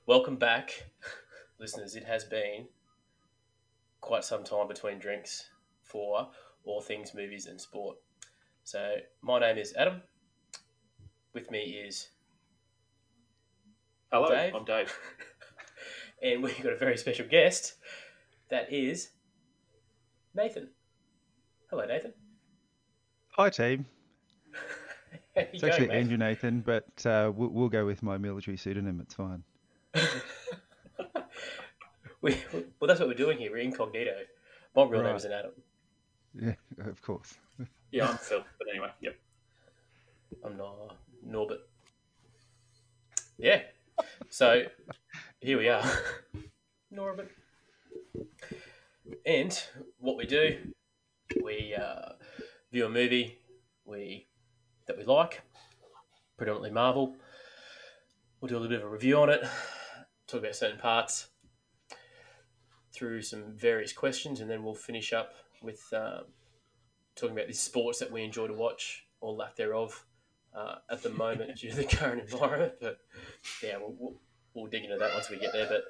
Welcome back, listeners. It has been quite some time between drinks for all things movies and sport. So, my name is Adam. With me is Hello, Dave, I'm Dave. and we've got a very special guest. That is Nathan. Hello, Nathan. Hi, team. How you It's going, actually mate? Andrew Nathan, but we'll go with my military pseudonym. It's fine. well, that's what we're doing here. We're incognito. My real name Right. is Adam. Yeah, of course. Yeah, I'm Phil. But anyway, yep. I'm Norbert. Yeah. So here we are, Norbert. And what we do, we view a movie that we like, predominantly Marvel. We'll do a little bit of a review on it, talk about certain parts through some various questions, and then we'll finish up with talking about the sports that we enjoy to watch or lack thereof at the moment due to the current environment. But yeah, we'll dig into that once we get there. But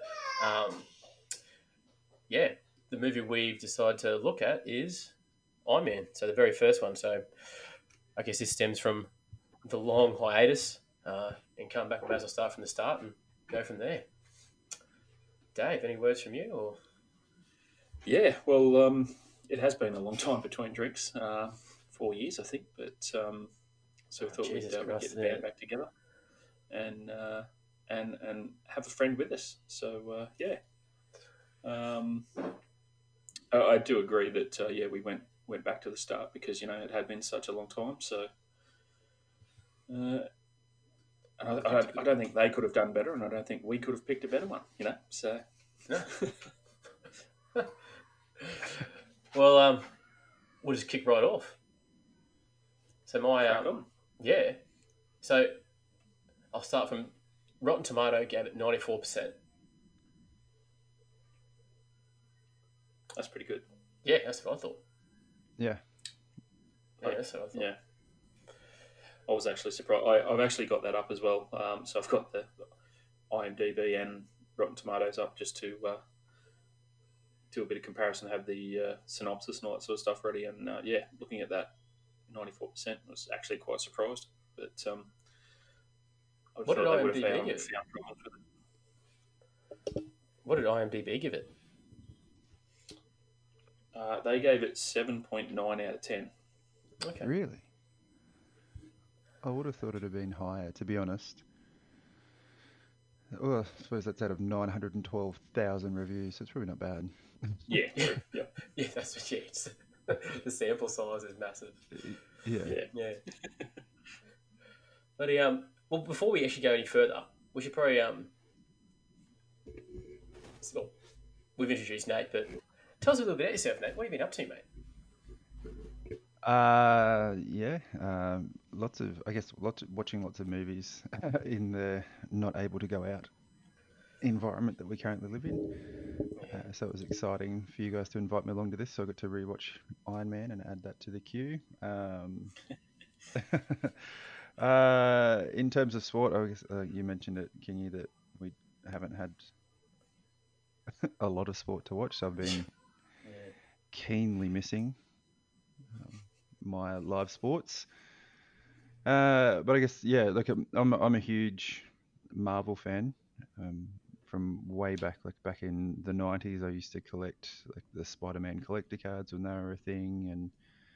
yeah, the movie we've decided to look at is Iron Man. So the very first one. So I guess this stems from the long hiatus and come back. We may as well start from the start and go from there. Dave, any words from you? Or Yeah, well, it has been a long time between drinks, 4 years, I think. But so we oh, thought Jesus we'd get Christ, the band back together and and have a friend with us. So yeah, um, I do agree that yeah, we went back to the start because it had been such a long time. So uh, I don't think they could have done better, and I don't think we could have picked a better one. So. no. Well, we'll just kick right off. So my Crack on. yeah. So I'll start from Rotten Tomato gave it 94%. That's pretty good. Yeah, that's what I thought. Yeah. Yeah, that's what I thought. Yeah, I was actually surprised. I've actually got that up as well. So I've got the IMDb and Rotten Tomatoes up just to do a bit of comparison, have the synopsis and all that sort of stuff ready. And yeah, looking at that, 94% was actually quite surprised. But I What did thought they would have IMDb found, give it? found problems with it. What did IMDb give it? They gave it 7.9 out of 10. Okay. Really? I would have thought it'd have been higher, to be honest. Well, I suppose that's out of 912,000 reviews, so it's probably not bad. Yeah, Yeah, true. Yeah, yeah, that's what. Yeah, the sample size is massive. Yeah. yeah. Yeah, but well, before we actually go any further, we should probably well, we've introduced Nate, but tell us a little bit about yourself, Nate. What have you been up to, mate? Yeah. Lots of, I guess, watching lots of movies in the not able to go out environment that we currently live in. So it was exciting for you guys to invite me along to this. So I got to rewatch Iron Man and add that to the queue. In terms of sport, I guess you mentioned it, Kingy, that we haven't had a lot of sport to watch. So I've been Yeah. keenly missing my live sports. But I guess yeah, like I'm a huge Marvel fan. Um, from way back, like back in the 90s, I used to collect like the Spider-Man collector cards when they were a thing, and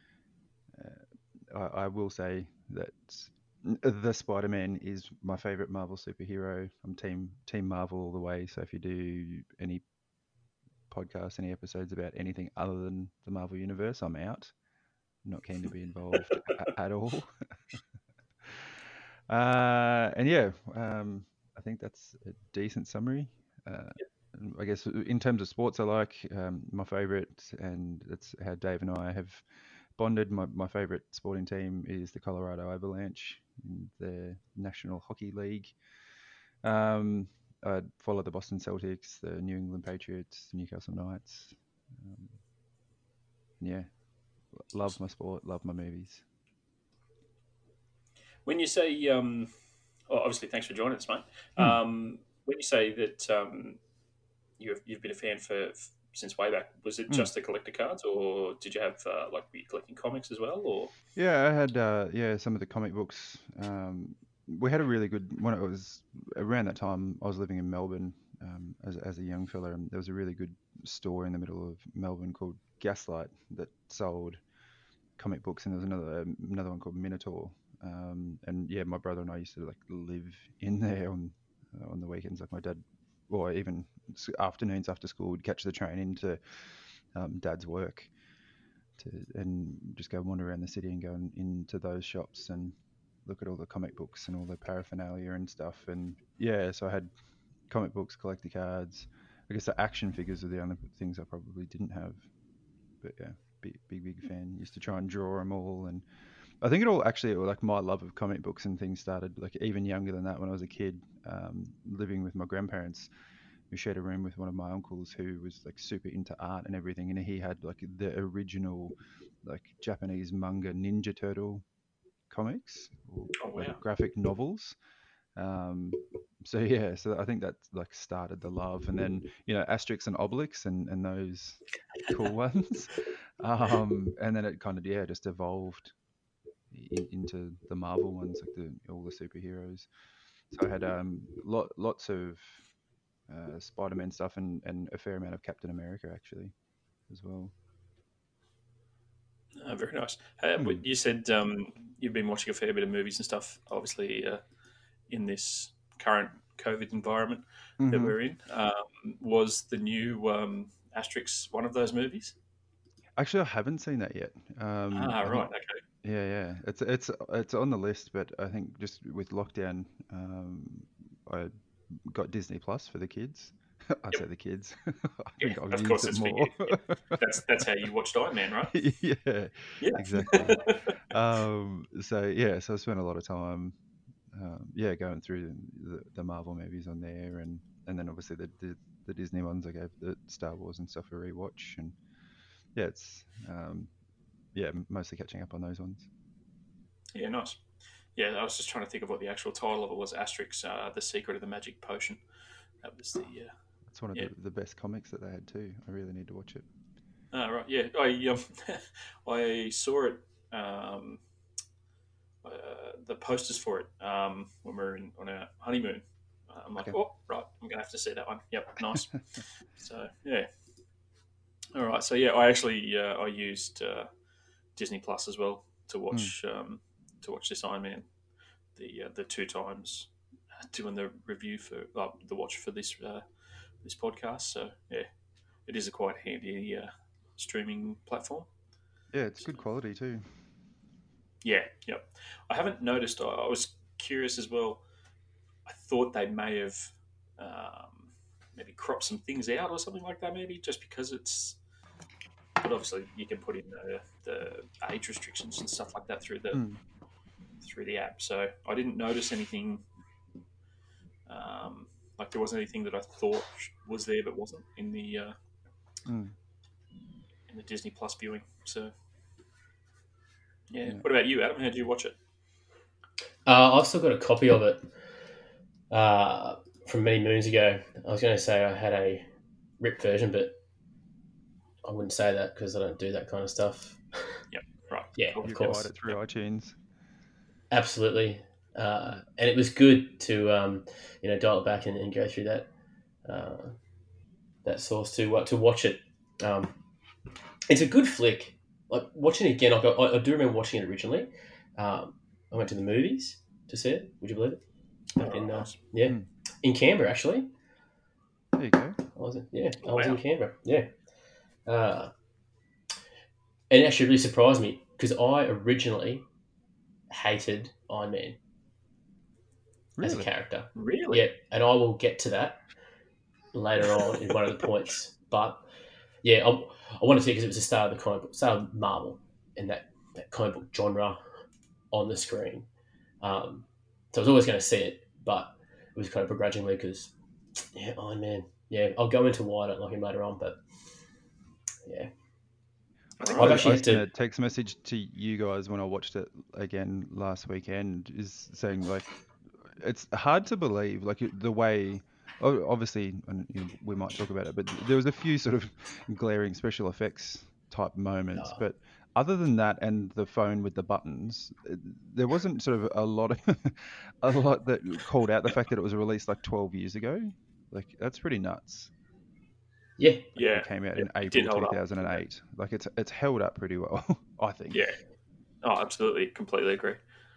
I will say that the Spider-Man is my favorite Marvel superhero. I'm team Marvel all the way. So if you do any podcasts, any episodes about anything other than the Marvel universe, I'm out. Not keen to be involved at all. And yeah, I think that's a decent summary. Uh, I guess in terms of sports, I like my favorite, and that's how Dave and I have bonded. My favorite sporting team is the Colorado Avalanche in the National Hockey League. Um, I follow the Boston Celtics, the New England Patriots, the Newcastle Knights. Um, yeah, love my sport, love my movies. When you say, well, obviously, thanks for joining us, mate. Hmm. when you say that you've been a fan since way back, was it Mm. just the collector cards, or did you have like were you collecting comics as well, or? Yeah, I had some of the comic books. We had a really good when it was around that time. I was living in Melbourne as a young fella, and there was a really good store in the middle of Melbourne called Gaslight that sold comic books, and there was another one called Minotaur. And yeah, my brother and I used to like live in there on the weekends. Like my dad, or even afternoons after school, would catch the train into dad's work and just go wander around the city and go into those shops and look at all the comic books and all the paraphernalia and stuff. And yeah, so I had comic books, collector cards. I guess the action figures are the only things I probably didn't have. But yeah, big fan. Used to try and draw them all, and I think it all actually like my love of comic books and things started like even younger than that when I was a kid, living with my grandparents. We shared a room with one of my uncles who was like super into art and everything, and he had like the original like Japanese manga Ninja Turtle comics or Oh like wow! graphic novels. Um, so yeah, so I think that like started the love, and then Asterix and Obelix and those cool ones, and then it kind of just evolved into the Marvel ones, like all the superheroes. So I had lots of Spider-Man stuff and a fair amount of Captain America actually as well. Very nice. Hmm. You said you've been watching a fair bit of movies and stuff. Obviously, in this current COVID environment that Hmm. we're in, was the new Asterix one of those movies? Actually, I haven't seen that yet. Ah, I right. think Okay. yeah, it's on the list, but I think just with lockdown, I got Disney Plus for the kids. I Yep. say the kids. I think I've Of used course, it it's for more. you. Yep. That's how you watched Iron Man, right? Yeah, Yeah. exactly. So yeah, so I spent a lot of time, going through the Marvel movies on there, and then obviously the Disney ones. I gave the Star Wars and stuff a rewatch, and yeah, it's mostly catching up on those ones. Yeah, nice. Yeah, I was just trying to think of what the actual title of it was. Asterix, The Secret of the Magic Potion. That was the It's one of yeah. the best comics that they had too. I really need to watch it. Ah, right. Yeah, I saw it. Um, the posters for it when we were on our honeymoon. I'm like, Okay. oh, right, I'm gonna have to see that one. Yep, nice. So yeah, all right. So yeah, I actually I used Disney Plus as well Mm. to watch this Iron Man the two times doing the review for the watch for this podcast. So yeah, it is a quite handy streaming platform. Yeah, it's So good quality too. yeah, yep. I haven't noticed. I was curious as well. I thought they may have um, maybe cropped some things out or something like that. Maybe just because it's. But obviously, you can put in the age restrictions and stuff like that Mm. through the app. So I didn't notice anything. Like there wasn't anything that I thought was there but wasn't Mm. in the Disney Plus viewing. So yeah. Yeah. What about you, Adam? How did you watch it? I've still got a copy of it uh, from many moons ago. I was going to say I had a ripped version, but I wouldn't say that because I don't do that kind of stuff. Yep. Right. Yeah, Cool. of You Yep. acquired course, it through Yep. iTunes. absolutely. Yeah. And it was good to dial it back and go through uh, that source to watch it. Um, it's a good flick. Like watching it again, like I do remember watching it originally. I went to the movies to see it. Would you believe it? All Back right. in Nice. Mm. in Canberra actually. There you go. I Oh, was in wow. Canberra. Yeah, uh, and it actually really surprised me because I originally hated Iron Man as a Really? character. Really? Yeah, and I will get to that later on in one of the points. But yeah, I want to see because it was the start of the comic book, start of Marvel and that comic book genre on the screen. So I was always going to see it, but it was kind of begrudgingly because yeah, Iron Man. Yeah, I'll go into why I don't like him later on, but yeah, I All think I've right. I actually Nice. had sent to. a text message to you guys when I watched it again last weekend, is saying like it's hard to believe like the way obviously, and we might talk about it, but there was a few sort of glaring special effects type moments. Uh, But other than that, and the phone with the buttons, there wasn't sort of a lot of a lot that called out the fact that it was released like 12 years ago. Like that's pretty nuts. yeah, Like, Yeah, it came out yeah, in it did April hold up. 2008. Like it's held up pretty well, I think. Yeah. Oh, absolutely, completely agree.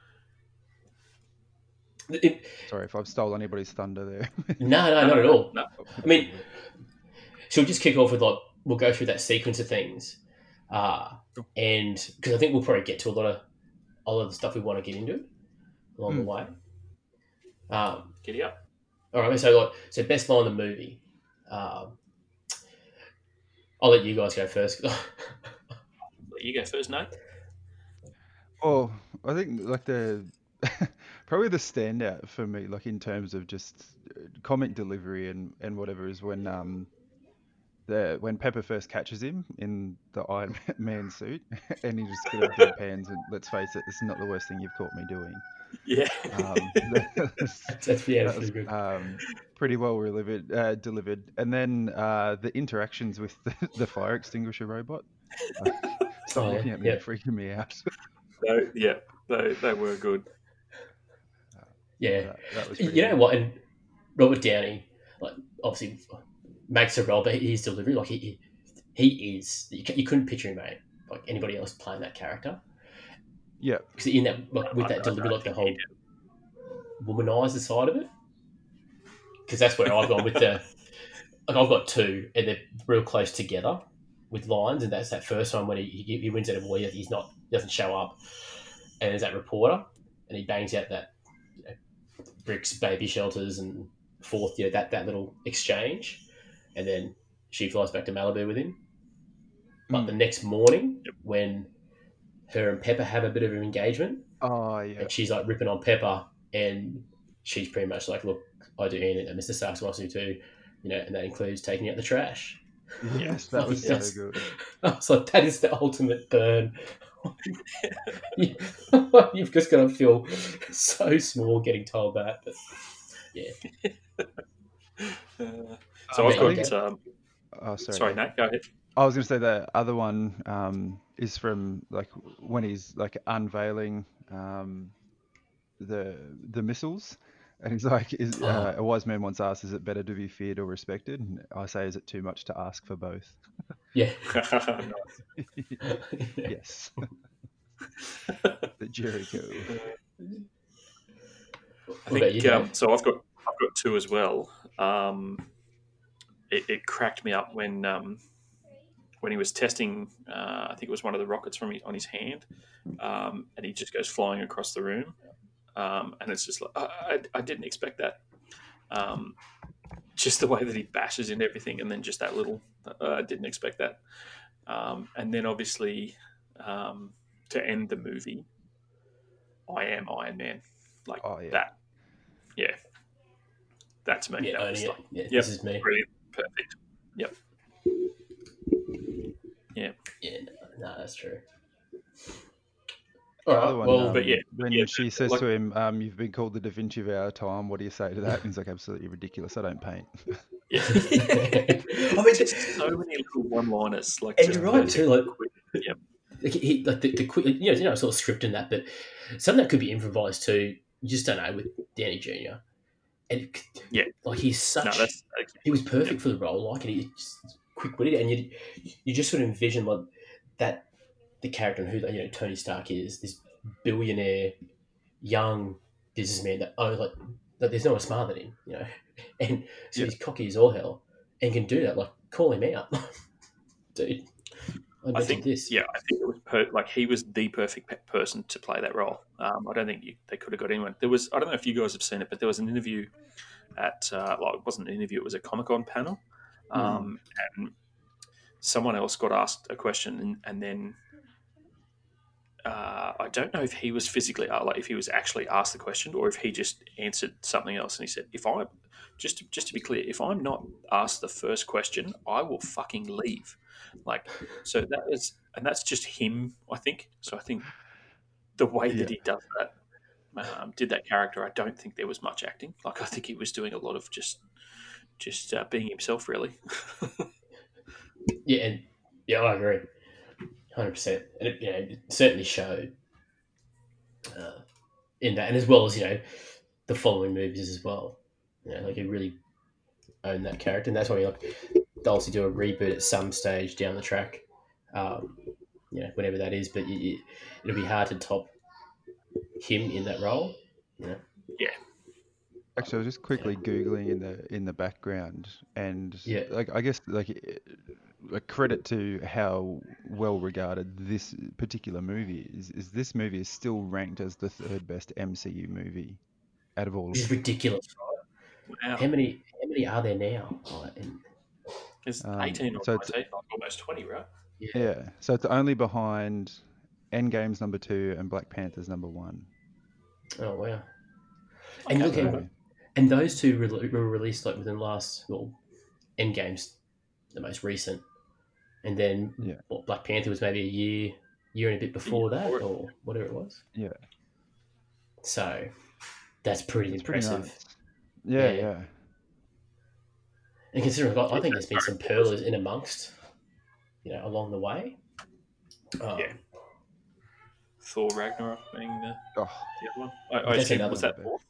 It- Sorry if I've stole anybody's thunder there. no, No, not at all. no. I mean, so we'll just kick off with like we'll go through that sequence of things, and because I think we'll probably get to a lot of the stuff we want to get into along the Mm. way. Um, Giddy up. all right, so best line of the movie. Um, I'll let you guys go first. You go first, Nate. Oh, I think like the probably the standout for me, like in terms of just comic delivery and whatever, is when Pepper first catches him in the Iron Man suit, and he just sort of deadpans, and let's face it, this is not the worst thing you've caught me doing. Yeah. That was, Yeah, that pretty was good. pretty well delivered. And then the interactions with the fire extinguisher robot. Stop Oh yeah, looking at me, yeah, you're freaking me out. Yeah, they were good. yeah. That was pretty You know good. what? And Robert Downey, like obviously makes a role, but his delivery, like he is. You couldn't picture him, mate, like anybody else playing that character. Yeah. Because in that, like with that I delivery, don't like the think he whole womanizer side of it. Because that's where I've gone with the. Like I've got two, and they're real close together with lines, and that's that first one when he wins out of war. He's not doesn't show up, and there's that reporter, and he bangs out that bricks, baby shelters, and fourth, that little exchange, and then she flies back to Malibu with him. But the Mm. next morning, Yep. when her and Pepper have a bit of an engagement, Oh, yeah. and she's like ripping on Pepper, and she's pretty much like, "Look, I do anything that Mr. Starks wants me to, and that includes taking out the trash." Yes, that Like was so good. I was like, that is the ultimate burn. You've just got to feel so small getting told that. But yeah, So I've there I you think, go. got. oh, sorry, Sorry, Nate. Nate. Go ahead. I was going to say the other one is from like when he's like unveiling the missiles, and he's like, Oh, a wise man once asked, "Is it better to be feared or respected?" And I say, "Is it too much to ask for both?" yeah. Yes, the Jericho. I What about you, think Dave? so. I've got two as well. It cracked me up when he was testing. I think it was one of the rockets on his hand, and he just goes flying across the room, and it's just like I didn't expect that. Um, just the way that he bashes in everything, and then just that little. I didn't expect that. And then obviously to end the movie, I am Iron Man, like Oh yeah. that. Yeah, that's me. Yeah, That owning was it. like, Yeah, yep, this is me. brilliant, perfect. Yep, yeah. Yeah, no, that's true. The All other right, one, well, But yeah, when she says like to him, "You've been called the Da Vinci of our time. What do you say to that?" And he's like, "Absolutely ridiculous. I don't paint." yeah. I mean, Just so many little one-liners, like and you're just right too. perfectly quick. Yep. Like the quick, sort of script in that, but some of that could be improvised too. You just don't know with Danny Jr. And Yeah. like he's No, such, that's he was yep. perfect for the role. Like, and he's just quick-witted, and you just sort of envision like that the character and who Tony Stark is, this billionaire young businessman that that there's no one smarter than him, and so Yeah. he's cocky as all hell and can do that. Like, call him out, dude. I I invented think, this. yeah, I think it was like he was the perfect person to play that role. I don't think they could have got anyone. There was, I don't know if you guys have seen it, but there was an interview at, it wasn't an interview, it was a Comic Con panel, Mm. and someone else got asked a question, and then I don't know if he was physically, like if he was actually asked the question or if he just answered something else. And he said, "If I just to be clear, if I'm not asked the first question, I will fucking leave." Like, so that is, and that's just him, I think. So I think the way Yeah. that he does that, did that character, I don't think there was much acting. Like, I think he was doing a lot of just just being himself, really. Yeah, and yeah, I agree, 100%. And it certainly showed uh, in that, and as well as the following movies as well. Like he really owned that character, and that's why they'll obviously do a reboot at some stage down the track, um, whenever that is. But it'll be hard to top him in that role. You know, Yeah, Actually, I was just yeah, quickly googling in the background, and yeah. like I guess like a credit to how well regarded this particular movie is this movie is still ranked as the third best MCU movie out of all Which of is them. ridiculous. wow. How many are there now? It's 18 or So it's 19, like almost 20, right? Yeah. yeah, so it's only behind Endgame's number two and Black Panther's number one. Oh wow. And Okay, look, cool. So and those two were released like within the last Endgame's the most recent, and then yeah, Black Panther was maybe a year and a bit The year before before that, it. or whatever it was. yeah, So that's pretty it's pretty impressive. nuts. Yeah, Yeah. yeah. And considering I Yeah, think there's that's been very some impressive. pearlers in amongst, along the way. Yeah. Um, Thor Ragnarok being Oh, the other one. but I that's assume, another was one of one. the that best. fourth?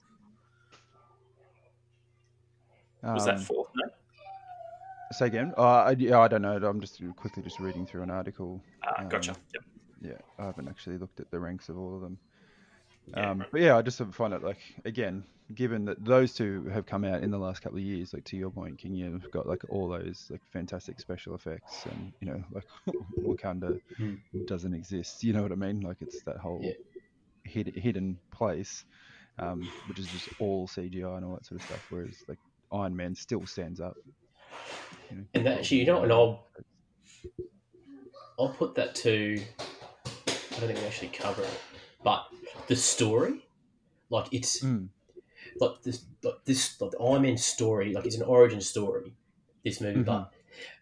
Was that Um, fourth? No? Say again? Yeah, I don't know. I'm just quickly just reading through an article. Gotcha. Um, Yep. yeah, I haven't actually looked at the ranks of all of them. Yeah, right. But yeah, I just find it like again, given that those two have come out in the last couple of years, like to your point, King, you've got like all those like fantastic special effects, and like Wakanda Mm. doesn't exist. You know what I mean? Like it's that Yeah. whole hidden place, which is just all CGI and all that sort of stuff. Whereas like Iron Man still stands up. And that For all actually, his and visual effects. I'll put that to. I don't think we actually cover it, but the story, like it's Mm, like the Iron Man story, like it's an origin story. This movie, hmm but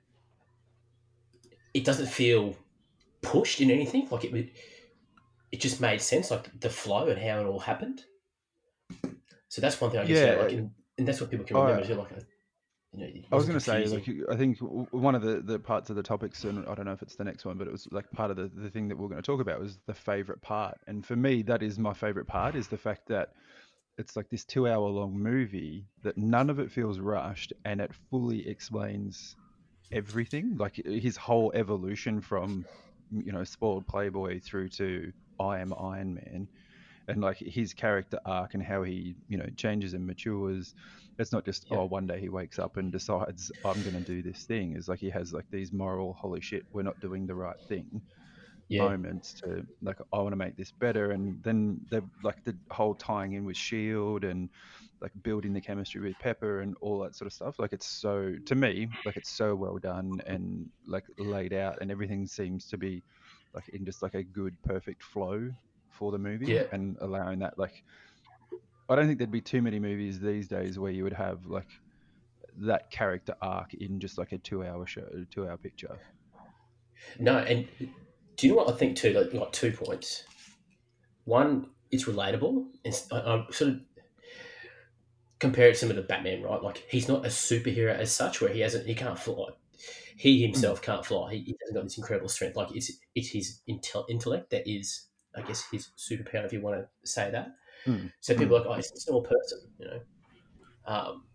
it doesn't feel pushed in anything. Like it just made sense, like the flow and how it all happened. So that's one thing I guess, Yeah, like, and that's what people can remember I too. Like, it I was wasn't going to say, confusing. like, I think one of the parts of the topics, and I don't know if it's the next one, but it was like part of the thing that we're going to talk about was the favorite part. And for me, that is my favorite part is the fact that it's like this 2 hour long movie that none of it feels rushed and it fully explains everything. Like his whole evolution from, spoiled playboy through to I am Iron Man, and like his character arc and how he changes and matures. It's not just, Yeah, oh, one day he wakes up and decides I'm going to do this thing. It's like he has like these moral, holy shit, we're not doing the right thing yeah, moments to like, I want to make this better. And then the like the whole tying in with Shield and like building the chemistry with Pepper and all that sort of stuff. Like it's so, to me, like it's so well done and like laid out, and everything seems to be like in just like a good perfect flow for the movie, yeah. and allowing that, like, I don't think there'd be too many movies these days where you would have like that character arc in just like a 2 hour show, 2 hour picture. No, and do you know what I think too? Like 2 points. One, it's relatable. I sort of compare it to some of the Batman, right? Like he's not a superhero as such, where he can't fly. He Mm, himself can't fly. He hasn't got this incredible strength. Like it's his intellect that is, I guess, his superpower, if you want to say that. mm, So people mm. are like, oh, he's a small person. Um,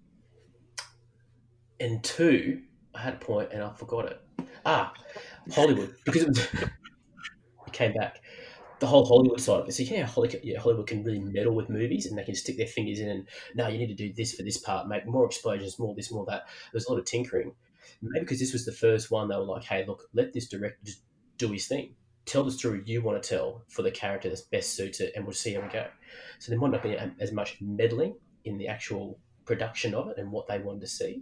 and two, I had a point and I forgot it. Hollywood, because it came back. The whole Hollywood side of it. So Hollywood can really meddle with movies, and they can stick their fingers in and no, you need to do this for this part, make more explosions, more this, more that. There's a lot of tinkering. Maybe because this was the first one, they were like, hey, look, let this director just do his thing. Tell the story you want to tell for the character that's best suited, and we'll see how we go. So there might not be as much meddling in the actual production of it and what they wanted to see.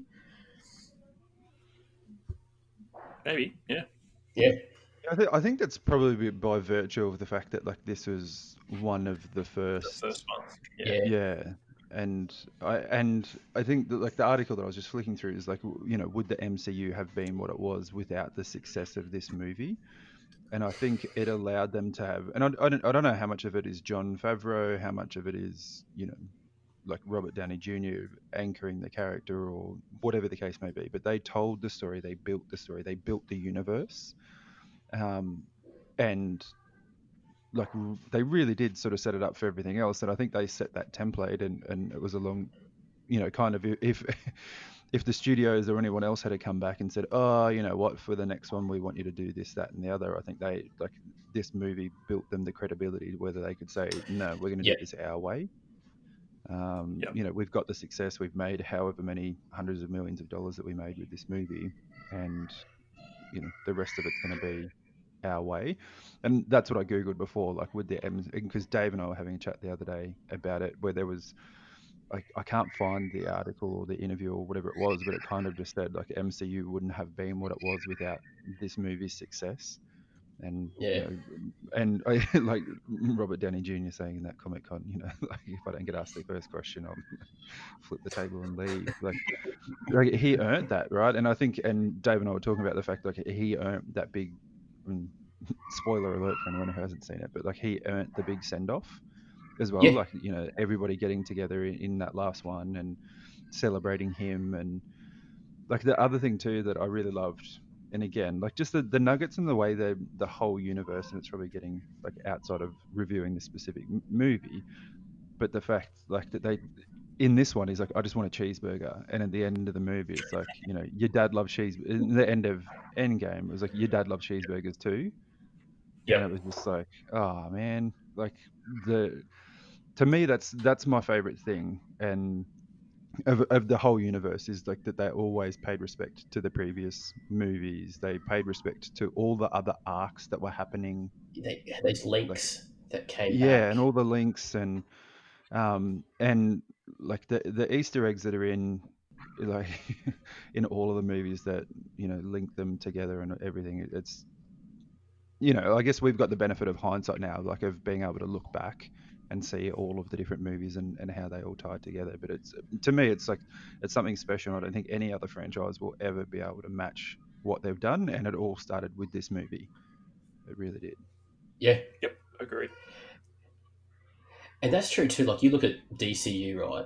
Maybe. Yeah. Yeah, I think that's probably by virtue of the fact that like this was one of the The first. first one. Yeah. yeah, Yeah, and I think that like the article that I was just flicking through is like, would the MCU have been what it was without the success of this movie? And I think it allowed them to have, and I don't know how much of it is John Favreau, how much of it is like Robert Downey Jr. anchoring the character or whatever the case may be. But they told the story, they built the story, they built the universe, and like they really did sort of set it up for everything else. And I think they set that template, and it was a long, kind of if if the studios or anyone else had to come back and said, oh, you know what, for the next one we want you to do this, that, and the other, I think they like this movie built them the credibility whether they could say no, we're going to Yeah. do this our way. Yep. We've got the success we've made, however many hundreds of millions of dollars that we made with this movie, and the rest of it's going to be our way. And that's what I googled before, like with the because Dave and I were having a chat the other day about it, where there was I can't find the article or the interview or whatever it was, but it kind of just said like MCU wouldn't have been what it was without this movie's success. And Yeah. and I like Robert Downey Jr. saying in that Comic Con, like if I don't get asked the first question, I'll flip the table and leave. Like he earned that, right? And I think, and Dave and I were talking about the fact like he earned that big. Spoiler alert for anyone who hasn't seen it, but like he earned the big send off as well. Yeah. Like everybody getting together in that last one and celebrating him, and like the other thing too that I really loved. And again, like just the nuggets and the way the whole universe, and it's probably getting like outside of reviewing the specific movie, but the fact like that they in this one he's like, I just want a cheeseburger, and at the end of the movie it's like, your dad loves cheese. In the end of Endgame, it was like your dad loves cheeseburgers too, and Yep. it was just like, oh man, like to me that's my favorite thing, and of the whole universe is like that they always paid respect to the previous movies. They paid respect to all the other arcs that were happening. They had those Like links that came yeah, and back. all the links and like the Easter eggs that are in like in all of the movies that link them together and everything. It's I guess we've got the benefit of hindsight now, like of being able to look back and see all of the different movies and how they all tied together. But it's to me, it's like it's something special. I don't think any other franchise will ever be able to match what they've done, and it all started with this movie. It really did. Yeah. Yep. Agreed. And that's true too. Like you look at DCU, right?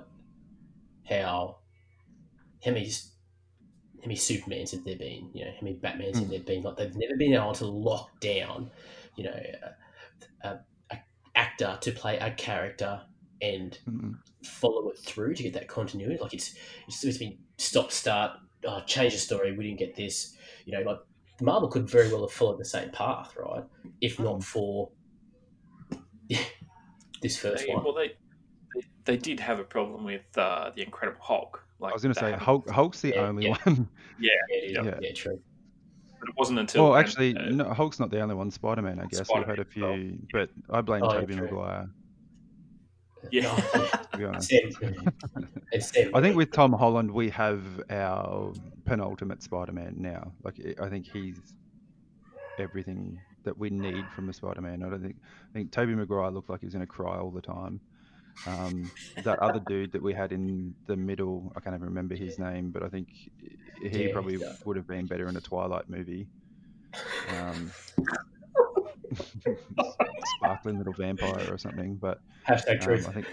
How many Supermans have there been? How many Batmans have Mm, there been? Like they've never been able to lock down, you know, a actor to play a character and mm, follow it through to get that continuity. Like it's been stop start, change the story. We didn't get this. Like Marvel could very well have followed the same path, right? If not mm. for this first They one. well they did have a problem with the Incredible Hulk. I Like was going to they say haven't. Hulk's the Yeah, only yeah, one. Yeah. yeah, it is. Yep. Yeah. Yeah, true. But it wasn't until Well, actually, no, Hulk's not the only one. Spider-Man, I guess. We've Spider-Man had a as well. few, but I blame Oh, yeah, Tobey true. Maguire, Yeah. Oh, yeah. to be honest. And Sam I think Raimi. with Tom Holland, we have our penultimate Spider-Man now. Like, I think he's everything that we need from a Spider-Man. I think Tobey Maguire looked like he was going to cry all the time. That other dude that we had in the middle, I can't even remember his name, but I think he Yeah, probably yeah. would have been better in a Twilight movie. Um, sparkling little vampire or something. But Hashtag truth. I think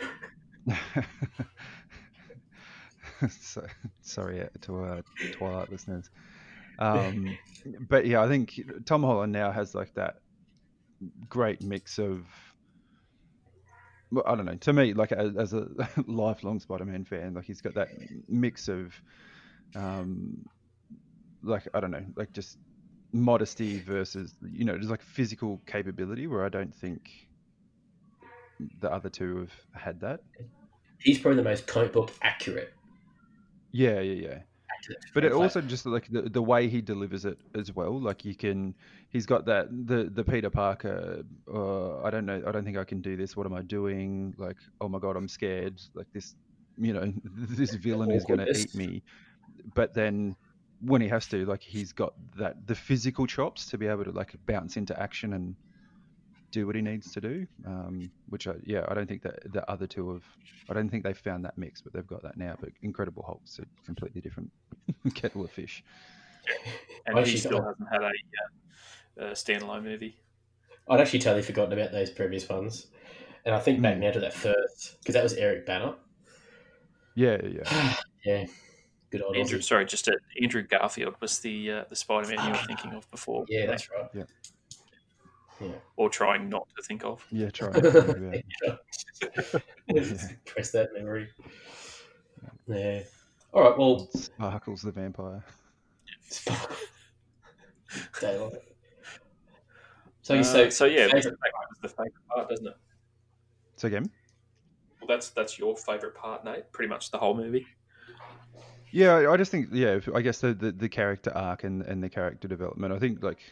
so, sorry to Twilight listeners. Um, but yeah, I think Tom Holland now has like that great mix of. Well, I don't know. To me, like as a lifelong Spider-Man fan, like he's got that mix of, um, like I don't know, like just modesty versus just like physical capability, where I don't think the other two have had that. He's probably the most comic book accurate Yeah, yeah, yeah. actor that But can it play. also just like the way he delivers it as well. Like he's got that the Peter Parker. I don't think I can do this. What am I doing? Like, oh my god, I'm scared. Like this, this The villain is gonna eat awkwardness. me. But then when he has to, like, he's got the physical chops to be able to like bounce into action and do what he needs to do. Which I don't think that the other two have. I don't think they've found that mix, but they've got that now. But Incredible Hulk's a completely different kettle of fish. And he still hasn't had a standalone movie. I'd actually totally forgotten about those previous ones. And I think back Mm, now to that first, because that was Eric Banner. Yeah. Yeah, good old Andrew, Aussie. sorry, just Andrew Garfield was the Spider-Man you were thinking of before, Yeah, that's right. Yeah. Yeah. or trying not to think of. Yeah. Try not to think about. Yeah. Press that memory. Yeah. All right. Well, Sparkles the vampire. Daylight. So you say So yeah, this favorite. is the favourite part, doesn't it? So again. Well, that's your favourite part, Nate. Pretty much the whole movie. Yeah, I just think I guess the character arc and the character development. I think like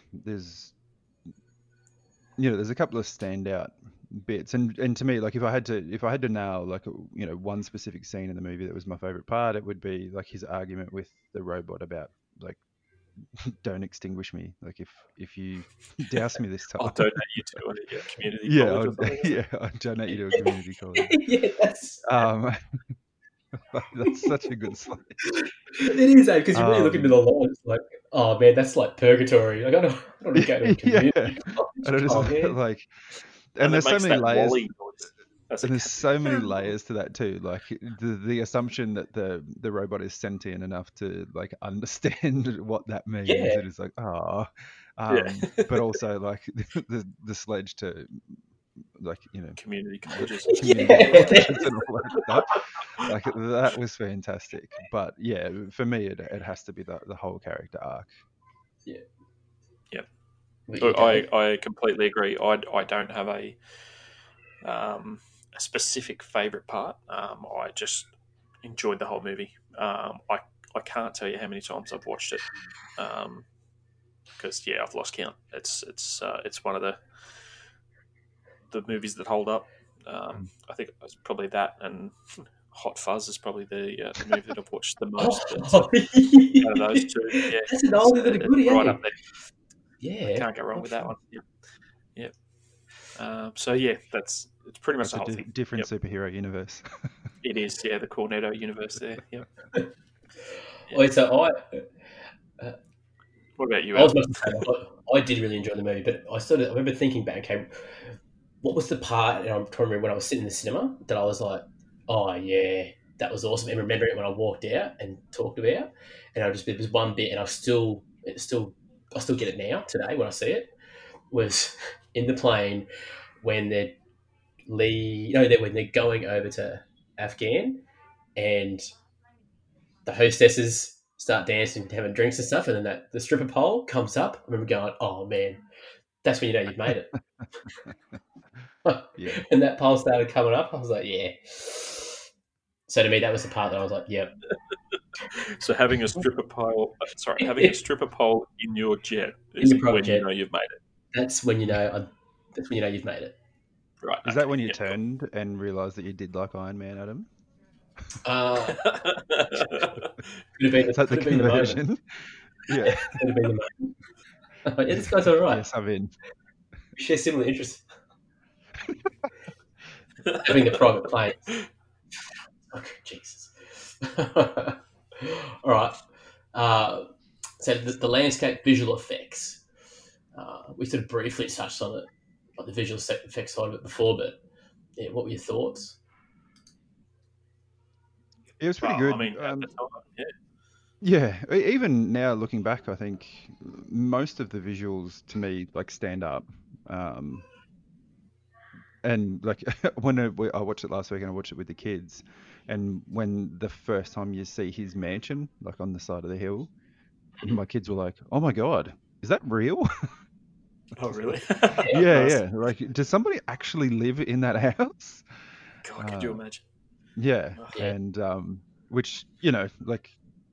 there's a couple of standout bits, and to me, like if I had to nail like one specific scene in the movie that was my favorite part, it would be like his argument with the robot about like don't extinguish me, like if you douse me this I'll time. donate you to a community Yeah, college or something. yeah, I'd donate you to a community college. Yeah, that's Um, that's such a good slide. it is because you really look into the law. It's like, oh man, that's like purgatory. Like I don't want to go to a Yeah, community and I college. just Oh man. like, And and it there's so makes many that layers. Wally noise. As And a there's so many cat. layers to that too. Like the assumption that the robot is sentient enough to like understand what that means. Yeah. It is like, Yeah. but also like the sledge to like Community colleges. community Yeah. colleges and all that stuff. Like that was fantastic. But yeah, for me it has to be the whole character arc. Yeah. Yep. But Look, you Dave? I completely agree. I don't have a specific favourite part. I just enjoyed the whole movie. I can't tell you how many times I've watched it. Because I've lost count. It's one of the movies that hold up. I think it's probably that, and Hot Fuzz is probably the movie that I've watched the most. But, out of those two, That's an oldie but a goodie, right eh? up there. Yeah. Can't go wrong with that one. Yep. So it's pretty much That's the a whole thing. different superhero universe. It is, the Cornetto universe there. Yep. Wait, so What about you, I was Al? about to say I did really enjoy the movie, but I remember thinking back, okay, what was the part? And I'm trying to remember when I was sitting in the cinema that I was like, oh yeah, that was awesome, and remember it when I walked out and talked about, and there was one bit, and I still get it now today when I see it was in the plane when when they're going over to Afghan and the hostesses start dancing, having drinks and stuff, and then the stripper pole comes up. I remember going, "Oh man, that's when you know you've made it." Yeah. And that pole started coming up. I was like, "Yeah." So to me, that was the part that I was like, "Yep." So having a stripper pole, having a stripper pole in your jet is your private when you jet. know you've made it. That's when you know. That's when you know you've made it. Right. Is that when you turned and realized that you did like Iron Man, Adam? Uh, cool. Is that the could have been the moment. conversion? Yeah. Could have been the moment. Yeah, this guy's all right. Yes, I'm in. We share similar interests. Having the private plane. Okay, Jesus. All right. So the landscape visual effects. We sort of briefly touched on it, like the visual effects side of it before, but yeah, what were your thoughts? It was pretty Well, I good. mean, at the time, Yeah, even now looking back, I think most of the visuals to me like stand up. And like when I watched it last week and I watched it with the kids, and when the first time you see his mansion like on the side of the hill, my kids were like, "Oh my God, is that real?" Oh, really? Yeah, Nice. yeah. Like, does somebody actually live in that house? God, could you imagine? Yeah, Yeah. and which like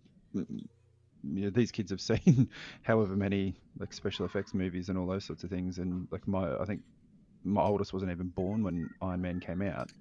these kids have seen however many like special effects movies and all those sorts of things, and like I think my oldest wasn't even born when Iron Man came out.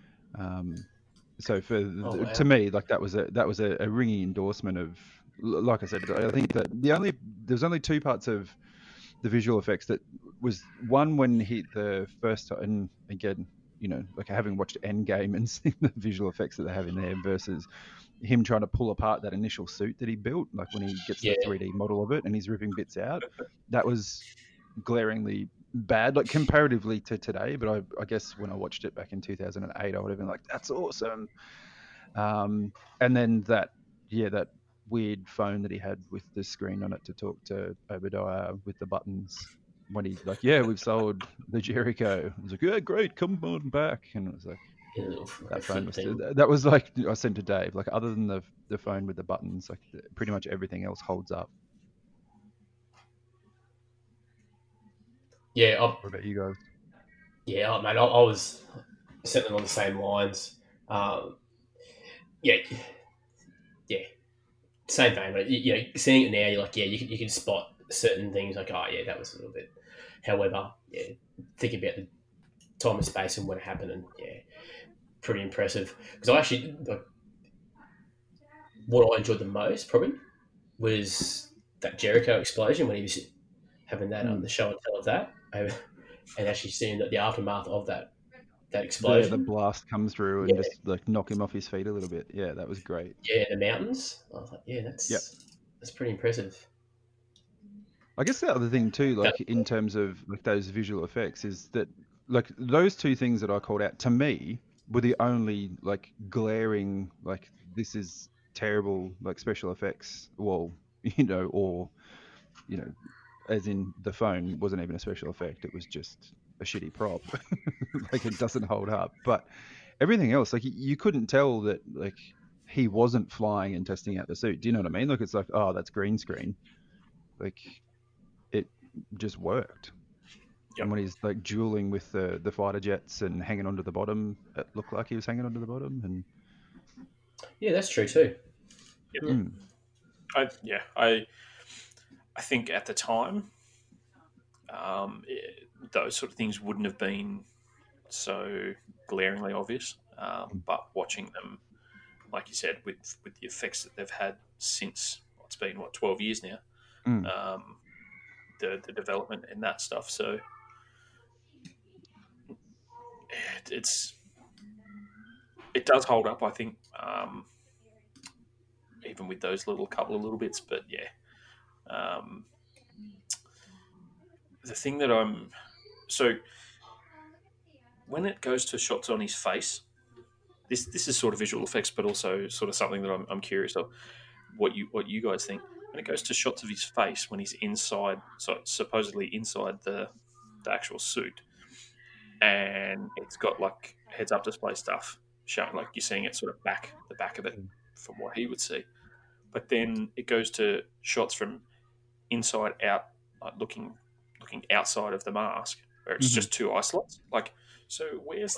So Oh, wow. to me, like that was a ringing endorsement of, like I said, I think that there was only two parts of the visual effects that was one when the first time, and again, like having watched Endgame and seen the visual effects that they have in there versus him trying to pull apart that initial suit that he built, like when he gets Yeah. the 3D model of it and he's ripping bits out. That was glaringly bad, like comparatively to today. But I guess when I watched it back in 2008, I would have been like, "That's awesome." And then that weird phone that he had with the screen on it to talk to Obadiah with the buttons. When he we've sold the Jericho. I was like, yeah, great, come on back. And it was like, Yeah, little that phone flip was thing. that was like I sent to Dave. Like, other than the phone with the buttons, like pretty much everything else holds up. Yeah, What about you guys? mate, I was certainly on the same lines. Um, yeah, yeah, same vein. But seeing it now, you're like, you can spot certain things. Like, oh yeah, that was a little bit. However, think about the time and space and when it happened, and pretty impressive. Because I actually what I enjoyed the most probably was that Jericho explosion when he was having that the show and tell of that, and actually seeing that the aftermath of that The explosion. blast come through Yeah, and just like knock him off his feet a little bit. Yeah, that was great. yeah, the mountains. I was like, Yep. that's pretty impressive. I guess the other thing too, That, like in terms of like those visual effects, is that like those two things that I called out to me were the only like glaring like this is terrible like special effects. Well, or you know, as in the phone wasn't even a special effect; it was just a shitty prop. Like it doesn't hold up. But everything else, like you couldn't tell that like he wasn't flying and testing out the suit. Do you know what I mean? Like it's like, oh, that's green screen. Like it just worked. And Yep. when he's like dueling with the fighter jets and hanging onto the bottom, it looked like he was hanging onto the bottom. And yeah, that's true too. Yep. Yeah, mm, I think at the time, those sort of things wouldn't have been so glaringly obvious. But watching them, like you said, with the effects that they've had since it's been 12 years now, mm. um, the development and that stuff. So it's it does hold up, I think, even with those couple of little bits. But yeah, um, the thing that I'm so when it goes to shots on his face, this is sort of visual effects, but also sort of something that I'm curious of what you guys think when it goes to shots of his face when he's inside, so supposedly inside the actual suit, and it's got like heads up display stuff showing, like you're seeing it sort of the back of it from what he would see, but then it goes to shots from inside out, like looking outside of the mask, where it's Hmm. just two eye slots. Like, so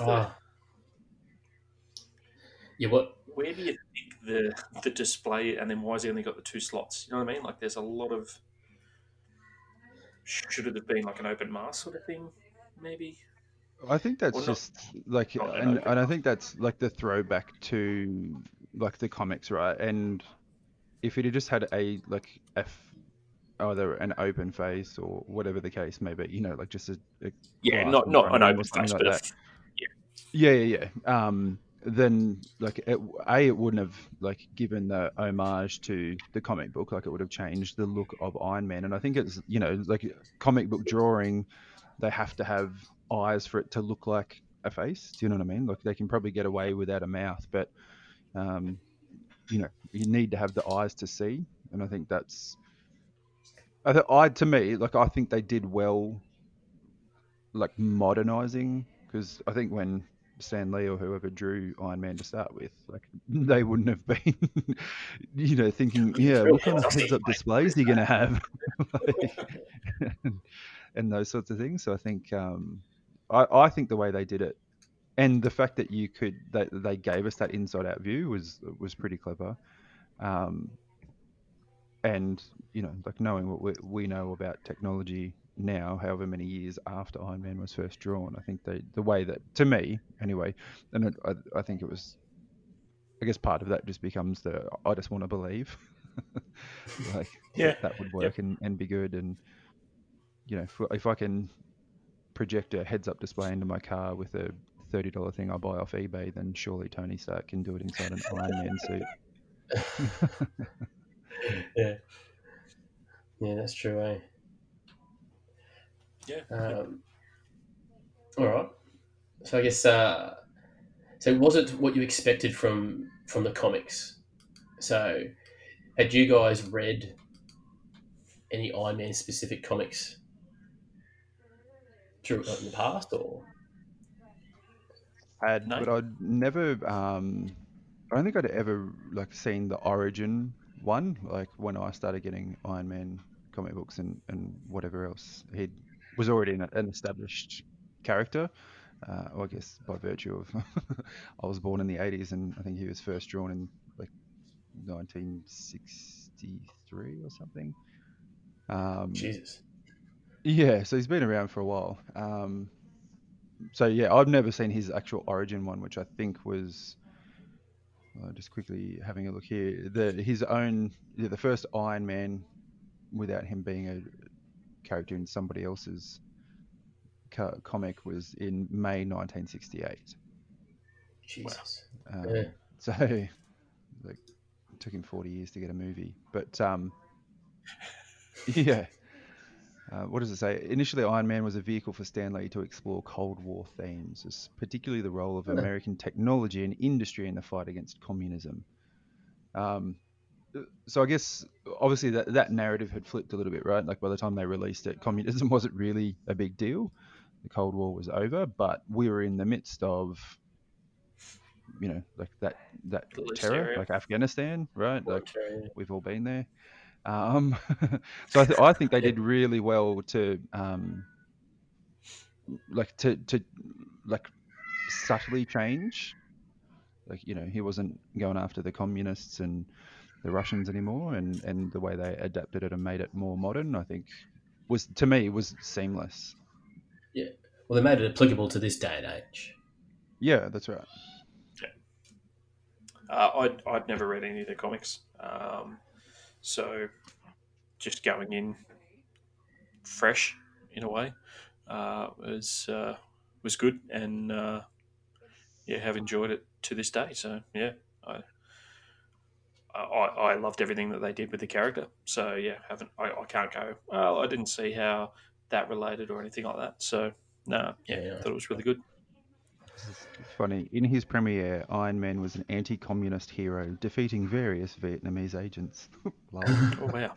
yeah. What? where do you think the display, and then why has he only got the two slots? You know what I mean? Like, there's a lot of should it have been like an open mask sort of thing, maybe, I think or that's not? just like, Not an and open I mask. think that's like the throwback to like the comics, right? And if it had just had a like either an open face or whatever the case may be, like just a Yeah, glass in not front an of him or open something face, like but that. yeah, Yeah. Then like it wouldn't have like given the homage to the comic book, like it would have changed the look of Iron Man. And I think it's like comic book drawing, they have to have eyes for it to look like a face. Do you know what I mean? Like they can probably get away without a mouth, but um, you need to have the eyes to see. And I think that's to me, like I think they did well like modernizing, because I think when Stan Lee or whoever drew Iron Man to start with, like they wouldn't have been, thinking, It's yeah, really what kind of dusty, heads up mate. What displays is are you going to that? have, like, and those sorts of things. So I think, I think the way they did it, and the fact that they gave us that inside out view was pretty clever. Um, and like knowing what we know about technology now, however many years after Iron Man was first drawn, I think the way that, to me anyway, and I think it was, I guess part of that just becomes I just want to believe like yeah, that would yep. work and be good. And if I can project a heads up display into my car with a $30 thing I buy off eBay, then surely Tony Stark can do it inside an Iron Man suit. Yeah, yeah, that's true. Yeah, yep. Um, all right. So I guess so. Was it what you expected from from the comics. So, had you guys read any Iron Man specific comics through in the past, or Had, No. but I'd never. I don't think I'd ever like seen the origin one. Like when I started getting Iron Man comic books and whatever else, he was already an established character. Well, I guess by virtue of I was born in the 80s, and I think he was first drawn in like 1963 or something. Um, Jesus? yeah, so he's been around for a while. So yeah, I've never seen his actual origin one, which I think was just quickly having a look here. His own, yeah, the first Iron Man without him being a character in somebody else's comic was in May 1968. Wow. Jesus. Yeah. Um, so like, it took him 40 years to get a movie, but yeah. What does it say? Initially, Iron Man was a vehicle for Stan Lee to explore Cold War themes, particularly the role of Huh. American technology and industry in the fight against communism. Um, so I guess obviously that narrative had flipped a little bit, right? Like by the time they released it, communism wasn't really a big deal. The Cold War was over, but we were in the midst of, like that The terror, area. like Afghanistan, right? Like Monetary. we've all been there. Um, so I think they Yeah. did really well to like to like subtly change. Like he wasn't going after the communists and the Russians anymore, and the way they adapted it and made it more modern, I think, was to me was seamless. Yeah. Well, they made it applicable to this day and age. Yeah, that's right. Yeah. I'd never read any of the comics, so just going in fresh in a way was good, and yeah, have enjoyed it to this day. So yeah, I loved everything that they did with the character. So yeah, I can't go. Well, I didn't see how that related or anything like that. So no, yeah, Yeah. thought it was really good. This is funny. In his premiere, Iron Man was an anti-communist hero, defeating various Vietnamese agents. Lol. Oh wow,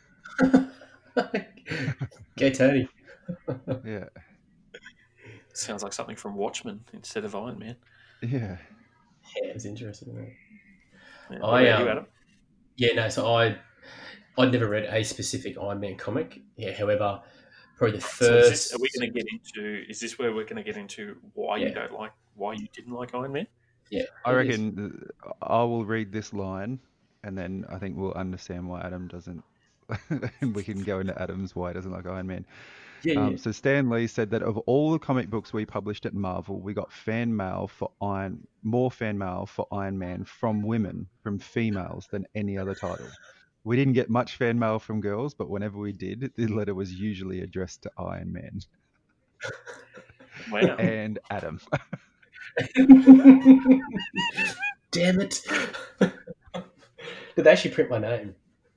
Go Tony. Yeah, sounds like something from Watchmen instead of Iron Man. yeah. Yeah, it was interesting. Isn't it? Yeah. What I about you, Adam? Yeah, no. So I'd never read a specific Iron Man comic. Yeah, however, probably the So are we first. going to get into? Is this where we're going to get into why Yeah, why you didn't like Iron Man? yeah, I it is. reckon I will read this line, and then I think we'll understand why Adam doesn't. And we can go into Adam's why he doesn't like Iron Man. Yeah, yeah. So Stan Lee said that of all the comic books we published at Marvel, we got more fan mail for Iron Man from women, from females than any other title. We didn't get much fan mail from girls, but whenever we did, the letter was usually addressed to Iron Man Wow. and Adam. Damn it! Did they actually print my name?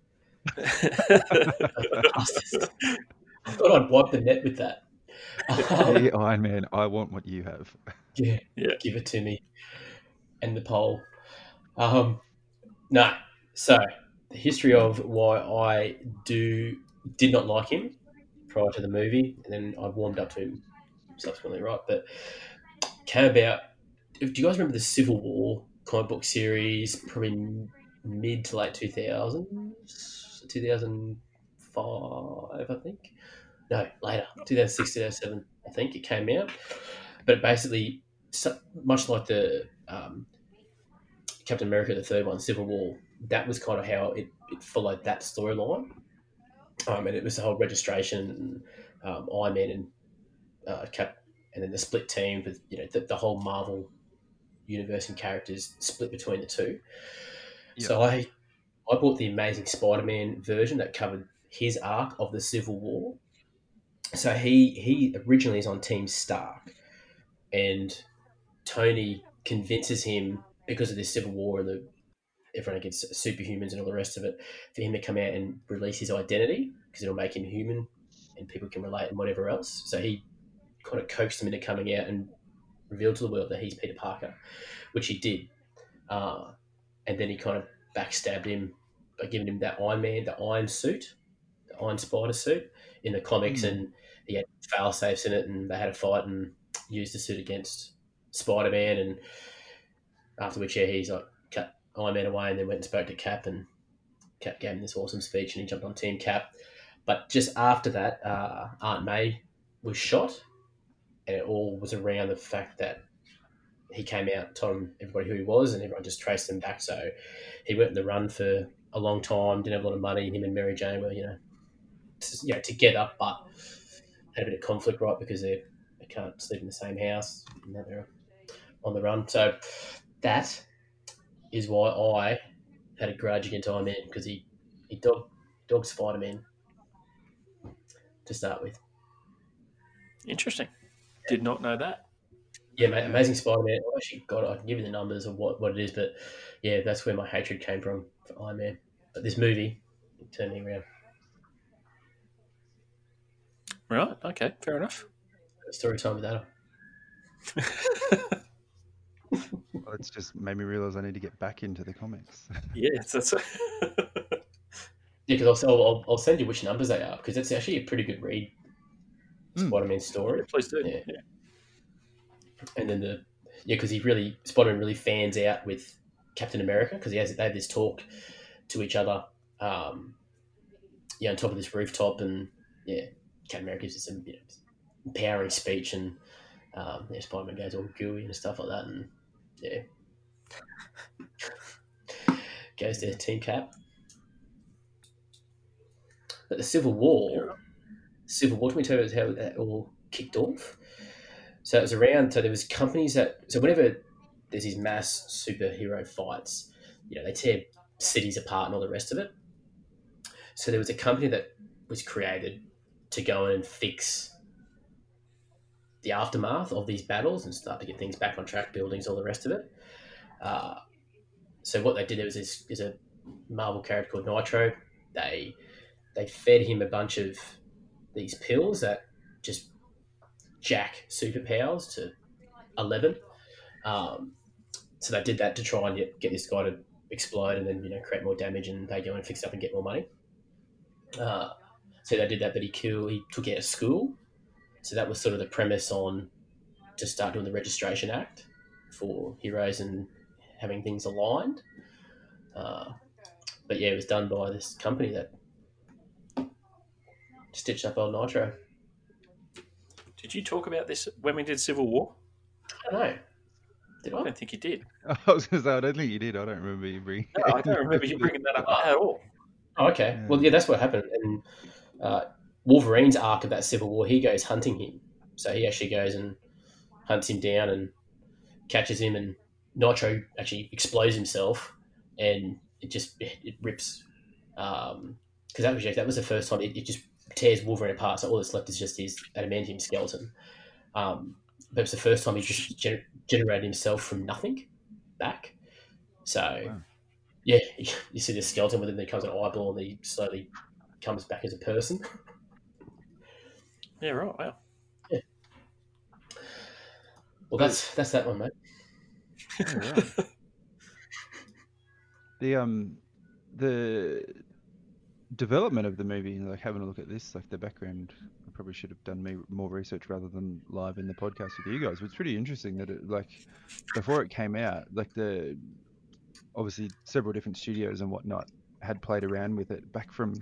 Bastards. I thought I'd wipe the net with that. Dear Iron Man, I want what you have. Yeah, Yeah. give it to me. And the poll. Um, no. So the history of why I did not like him prior to the movie, and then I warmed up to him subsequently, right? But came about. Do you guys remember the Civil War comic book series? Probably mid to late 2000s, 2005, I think. No, later, 2006, 2007, I think it came out. But basically, much like the Captain America, the third one, Civil War, that was kind of how it followed that storyline. And it was the whole registration, Iron Man and Cap, and then the split team with the whole Marvel universe and characters split between the two. Yeah. So I bought the Amazing Spider-Man version that covered his arc of the Civil War. So he originally is on Team Stark, and Tony convinces him because of this Civil War and the everyone against superhumans and all the rest of it, for him to come out and release his identity because it'll make him human and people can relate and whatever else. So he kind of coaxed him into coming out and revealed to the world that he's Peter Parker, which he did. Uh, and then he kind of backstabbed him by giving him that Iron Man, the Iron suit, the Iron Spider suit in the comics, Hmm. and he had fail safes in it, and they had a fight and used the suit against Spider Man, and after which, yeah, he's like cut Iron Man away, and then went and spoke to Cap, and Cap gave him this awesome speech, and he jumped on Team Cap. But just after that, Aunt May was shot, and it all was around the fact that he came out, told everybody who he was, and everyone just traced him back. So he went in the run for a long time, didn't have a lot of money. Him and Mary Jane were, together, but had a bit of conflict, right? Because they can't sleep in the same house, and now they're on the run. So that is why I had a grudge against Iron Man, because he dogged Spider Man to start with. Interesting. Did not know that. Yeah, mate, Amazing Spider-Man. I actually got it. I can give you the numbers of what it is, but yeah, that's where my hatred came from for Iron Man. But this movie turned me around. Right. Okay. Fair enough. Story time with Adam. Well, it's just made me realize I need to get back into the comics. Yes, that's. Yeah, because I'll send you which numbers they are, because it's actually a pretty good read. Spider-Man story. Yeah, please do. Yeah. Yeah. And then because Spider-Man really fans out with Captain America, because they have this talk to each other, on top of this rooftop, and yeah, Captain America gives this empowering speech, and Spider-Man goes all gooey and stuff like that, and yeah, goes to Team Cap. But the Civil War, let me tell you how that all kicked off. So it was around. So there was companies so whenever there's these mass superhero fights, they tear cities apart and all the rest of it. So there was a company that was created to go in and fix the aftermath of these battles and start to get things back on track, buildings, all the rest of it. So what they did, there was there's a Marvel character called Nitro. They fed him a bunch of these pills that just jack superpowers to 11. So they did that to try and get this guy to explode and then create more damage, and they go and fix it up and get more money. So they did that, but he took out a school. So that was sort of the premise on to start doing the Registration Act for heroes and having things aligned. But yeah, it was done by this company that stitched up old Nitro. Did you talk about this when we did Civil War? I don't know. Did I? I don't think you did. I was going to say, I don't think you did. I don't remember you bringing. No, I don't remember you bringing that up at all. Oh, okay. Well, yeah, that's what happened. And Wolverine's arc of that Civil War, he goes hunting him. So he actually goes and hunts him down and catches him, and Nitro actually explodes himself, and it rips. Because that was the first time it just tears Wolverine apart. So all that's left is just his adamantium skeleton. But it's the first time he just generated himself from nothing back. So, Wow. yeah, you see the skeleton with him, then comes an eyeball, and he slowly comes back as a person. Yeah, right. Wow. Yeah. Well, that's that one, mate. Yeah, right. The development of the movie, like having a look at this, like the background, I probably should have done more research rather than live in the podcast with you guys. But it's pretty interesting that it, like, before it came out, like obviously several different studios and whatnot had played around with it back from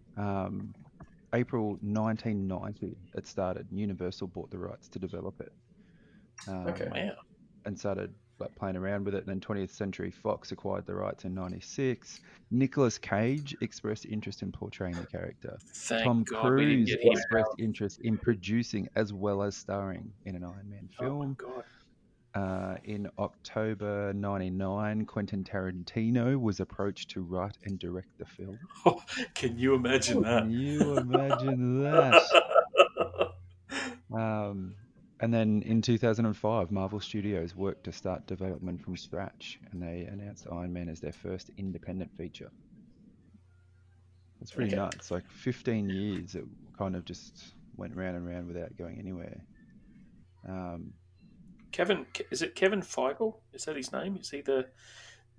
April 1990. It started. Universal bought the rights to develop it. Okay. Wow. And started like playing around with it. And then 20th Century Fox acquired the rights in '96. Nicolas Cage expressed interest in portraying the character. Thank Tom God we didn't Cruise get him. expressed interest in producing as well as starring in an Iron Man film. Oh my God. In October '99, Quentin Tarantino was approached to write and direct the film. Can you imagine that? Can you imagine that? And then in 2005, Marvel Studios worked to start development from scratch, and they announced Iron Man as their first independent feature. That's pretty nuts. Like 15 years, it kind of just went round and round without going anywhere. Is it Kevin Feige? Is that his name? Is he the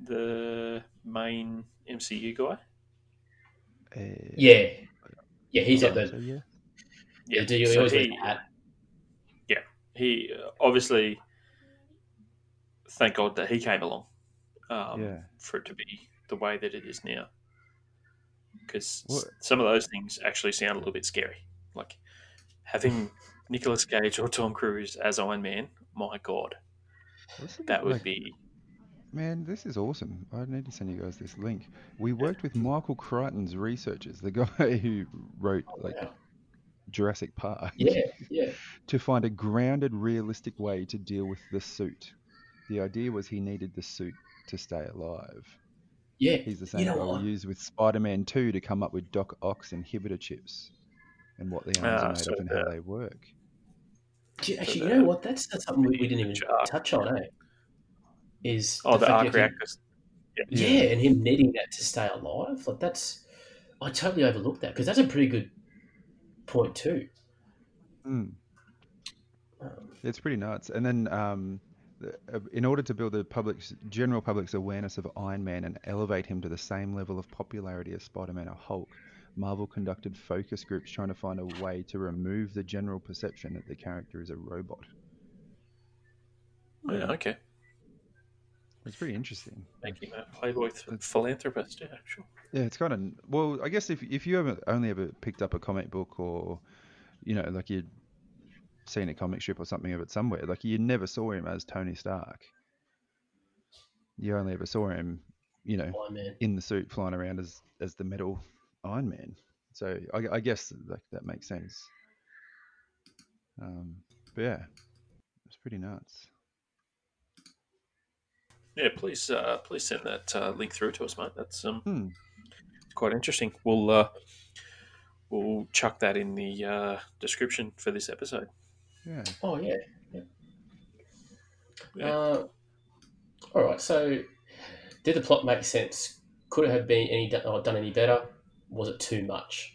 the main MCU guy. Yeah, yeah, I he's like think the so. Yeah. Yeah, he so always wears the hat. he obviously, thank God that he came along, Yeah. for it to be the way that it is now. What? Because some of those things actually sound a little bit scary, like having Nicolas Cage or Tom Cruise as Iron Man. My God, Listen, that would like, be man, this is awesome. I need to send you guys this link. We worked with Michael Crichton's researchers, the guy who wrote Oh, like wow. Jurassic Park, Yeah, yeah, to find a grounded, realistic way to deal with the suit. The idea was he needed the suit to stay alive. yeah. He's the You same know guy we what? used with Spider-Man 2 to come up with Doc Ock's inhibitor chips and what the arms are made so of and how they work. so Actually, you know what? That's something we didn't the even shark. touch on, eh? Is Oh, the the fact arc that he, reactors. Yeah, yeah, Yeah. and him needing that to stay alive. Like that's, I totally overlooked that because that's a pretty good point too. Mm. Um, It's pretty nuts. And then, in order to build the general public's awareness of Iron Man and elevate him to the same level of popularity as Spider-Man or Hulk, Marvel conducted focus groups trying to find a way to remove the general perception that the character is a robot. yeah, okay. It's pretty interesting. Like, Making a Playboy philanthropist. Yeah, sure. yeah, it's kind of, well, I guess if you ever only ever picked up a comic book, or like you'd seen a comic strip or something of it somewhere, like you never saw him as Tony Stark. You only ever saw him, you know, Iron Man. in the suit flying around as the metal Iron Man. So I guess like that makes sense. Um, but yeah, it's pretty nuts. Yeah, please send that link through to us, mate. That's Hmm. quite interesting. We'll chuck that in the description for this episode. Yeah. Oh yeah. Yeah. Yeah. Uh, all right. So, did the plot make sense? Could it have been done any better? Was it too much?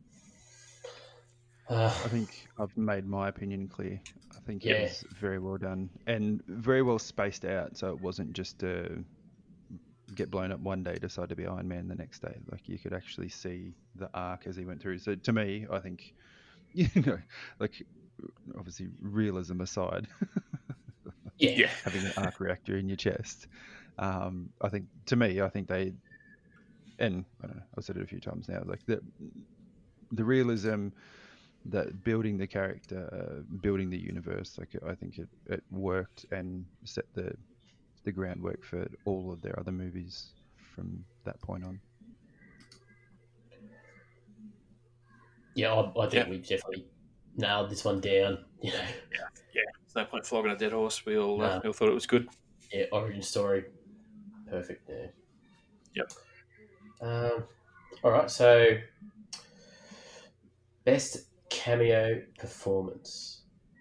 Uh, I think I've made my opinion clear. I think it yeah, was very well done and very well spaced out. So it wasn't just get blown up one day, decide to be Iron Man the next day. Like you could actually see the arc as he went through. So to me, I think, you know, like obviously realism aside, yeah, Yeah. having an arc reactor in your chest, I think to me, I think they, and I don't know, I've said it a few times now, like the realism, that building the character, building the universe, like I think it worked and set the groundwork for all of their other movies from that point on. yeah. I Yeah. think we've definitely nailed this one down. Yeah. There's no point flogging a dead horse. Nah, We all thought it was good. yeah. Origin story, perfect. Yeah. Yep. All right. So, best cameo performance.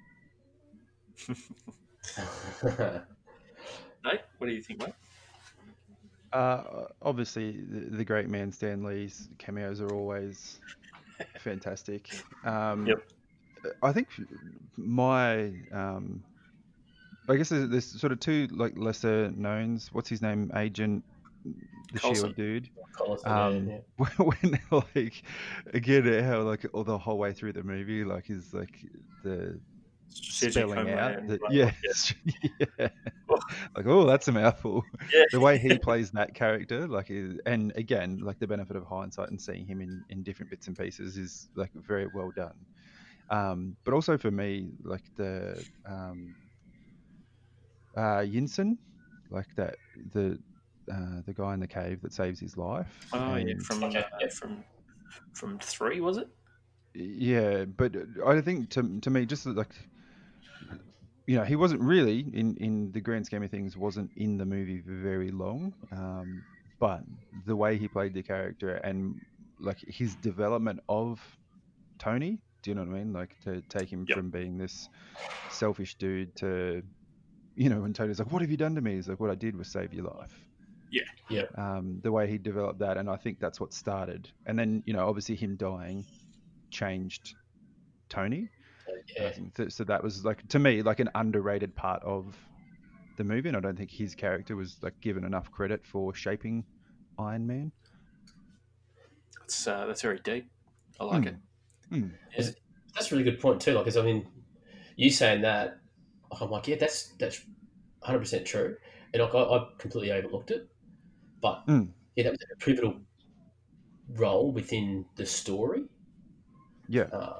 Nate, what do you think, mate? Obviously, the great man Stan Lee's cameos are always fantastic. Yep. I think my I guess there's sort of two like lesser knowns. What's his name? Agent, the Colson. Shield dude. Collison, yeah, yeah. When like again how like all the whole way through the movie like is like the Strategic spelling out Homeland. that, Blah, blah. yeah, Yeah. yeah, Oh, like, oh, that's a mouthful. yeah. The way he plays that character, like, and again, like the benefit of hindsight and seeing him in different bits and pieces is like very well done. But also for me, like Yinsen, like that the guy in the cave that saves his life, Oh, yeah. and Okay, yep. From three, was it? yeah, but I think to me, just like, he wasn't really in the grand scheme of things, wasn't in the movie for very long. But the way he played the character and like his development of Tony, do you know what I mean? Like to take him Yep. from being this selfish dude to, when Tony's like, "What have you done to me?" He's like, "What I did was save your life." Yeah. Yeah, Yep. The way he developed that, and I think that's what started. And then, obviously him dying changed Tony. And I yeah, think so that was like, to me, like an underrated part of the movie, and I don't think his character was like given enough credit for shaping Iron Man. That's very deep. I like it. Mm, mm, Yeah. That's a really good point too. Like, 'cause I mean, you saying that, I'm like, yeah, that's 100% true, and like I completely overlooked it, but mm. yeah, that was a pivotal role within the story. Yeah. Uh,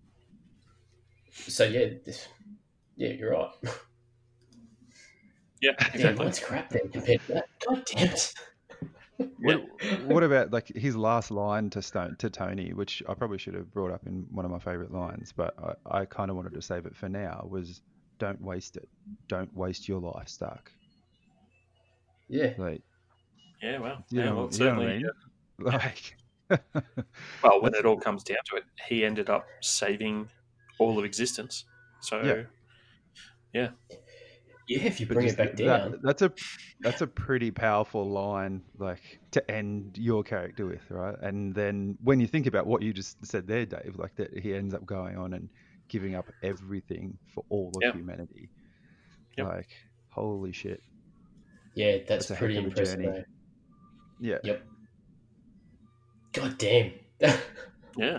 so yeah, yeah, you're right. Yeah, Damn, exactly. mine's crap then compared to that. God damn it. Yeah. What about like his last line to Tony, which I probably should have brought up in one of my favorite lines, but I kind of wanted to save it for now, was "Don't waste it. Don't waste your life, Stark." Yeah, Like, Yeah. Well. you Yeah. know, Well, you know what certainly. I mean? Yeah. Like, Well, when that's it all comes down to it, he ended up saving all of existence. yeah. So yeah. yeah. If you But bring it just back down, that's a pretty powerful line, like to end your character with, right? And then when you think about what you just said there, Dave, like that he ends up going on and giving up everything for all of Yeah. humanity. Yep. Like, holy shit, yeah, that's that's a heck pretty of a impressive. journey. Eh? Yeah. Yep. God damn. Yeah.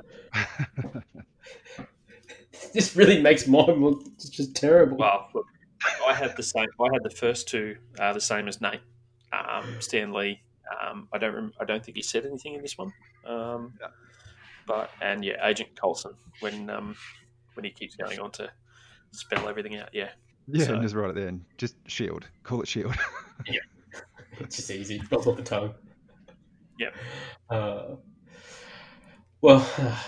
This really makes mine look just terrible. Well, look, I had the same. I had the first two the same as Nate. Stan Lee. I don't think he said anything in this one. Um, Yeah. but and yeah, Agent Coulson when he keeps going on to spell everything out. Yeah. Yeah, and So just write it then. Just shield. Call it shield. Yeah, it's just easy. Rolls off the tongue. yeah. Uh, well,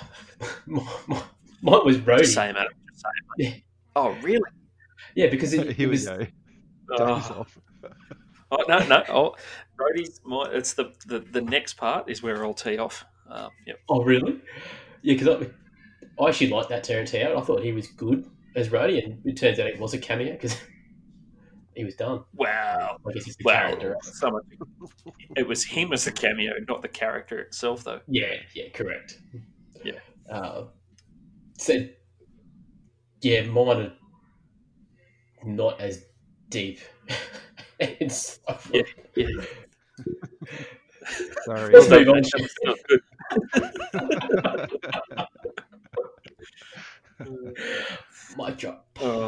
mine was Just say Rhodey. him, Adam. Just say him. Yeah, Oh, really? yeah, because it Here we was. go. Days Oh, off. no. Oh, Brody's. It's the next part is where I'll tee off. Yep. Oh, really? Yeah, because I actually liked that Terrence Howard. I thought he was good as Rhodey, and it turns out it was a cameo because he was done. Wow. I guess he's the character. Well, so much. It was him as the cameo, not the character itself, though. Yeah, yeah, correct. Yeah. Uh, so yeah, mine are not as deep. It's Yeah. Yeah. Sorry. Let's Still, move on. still good. Mic drop.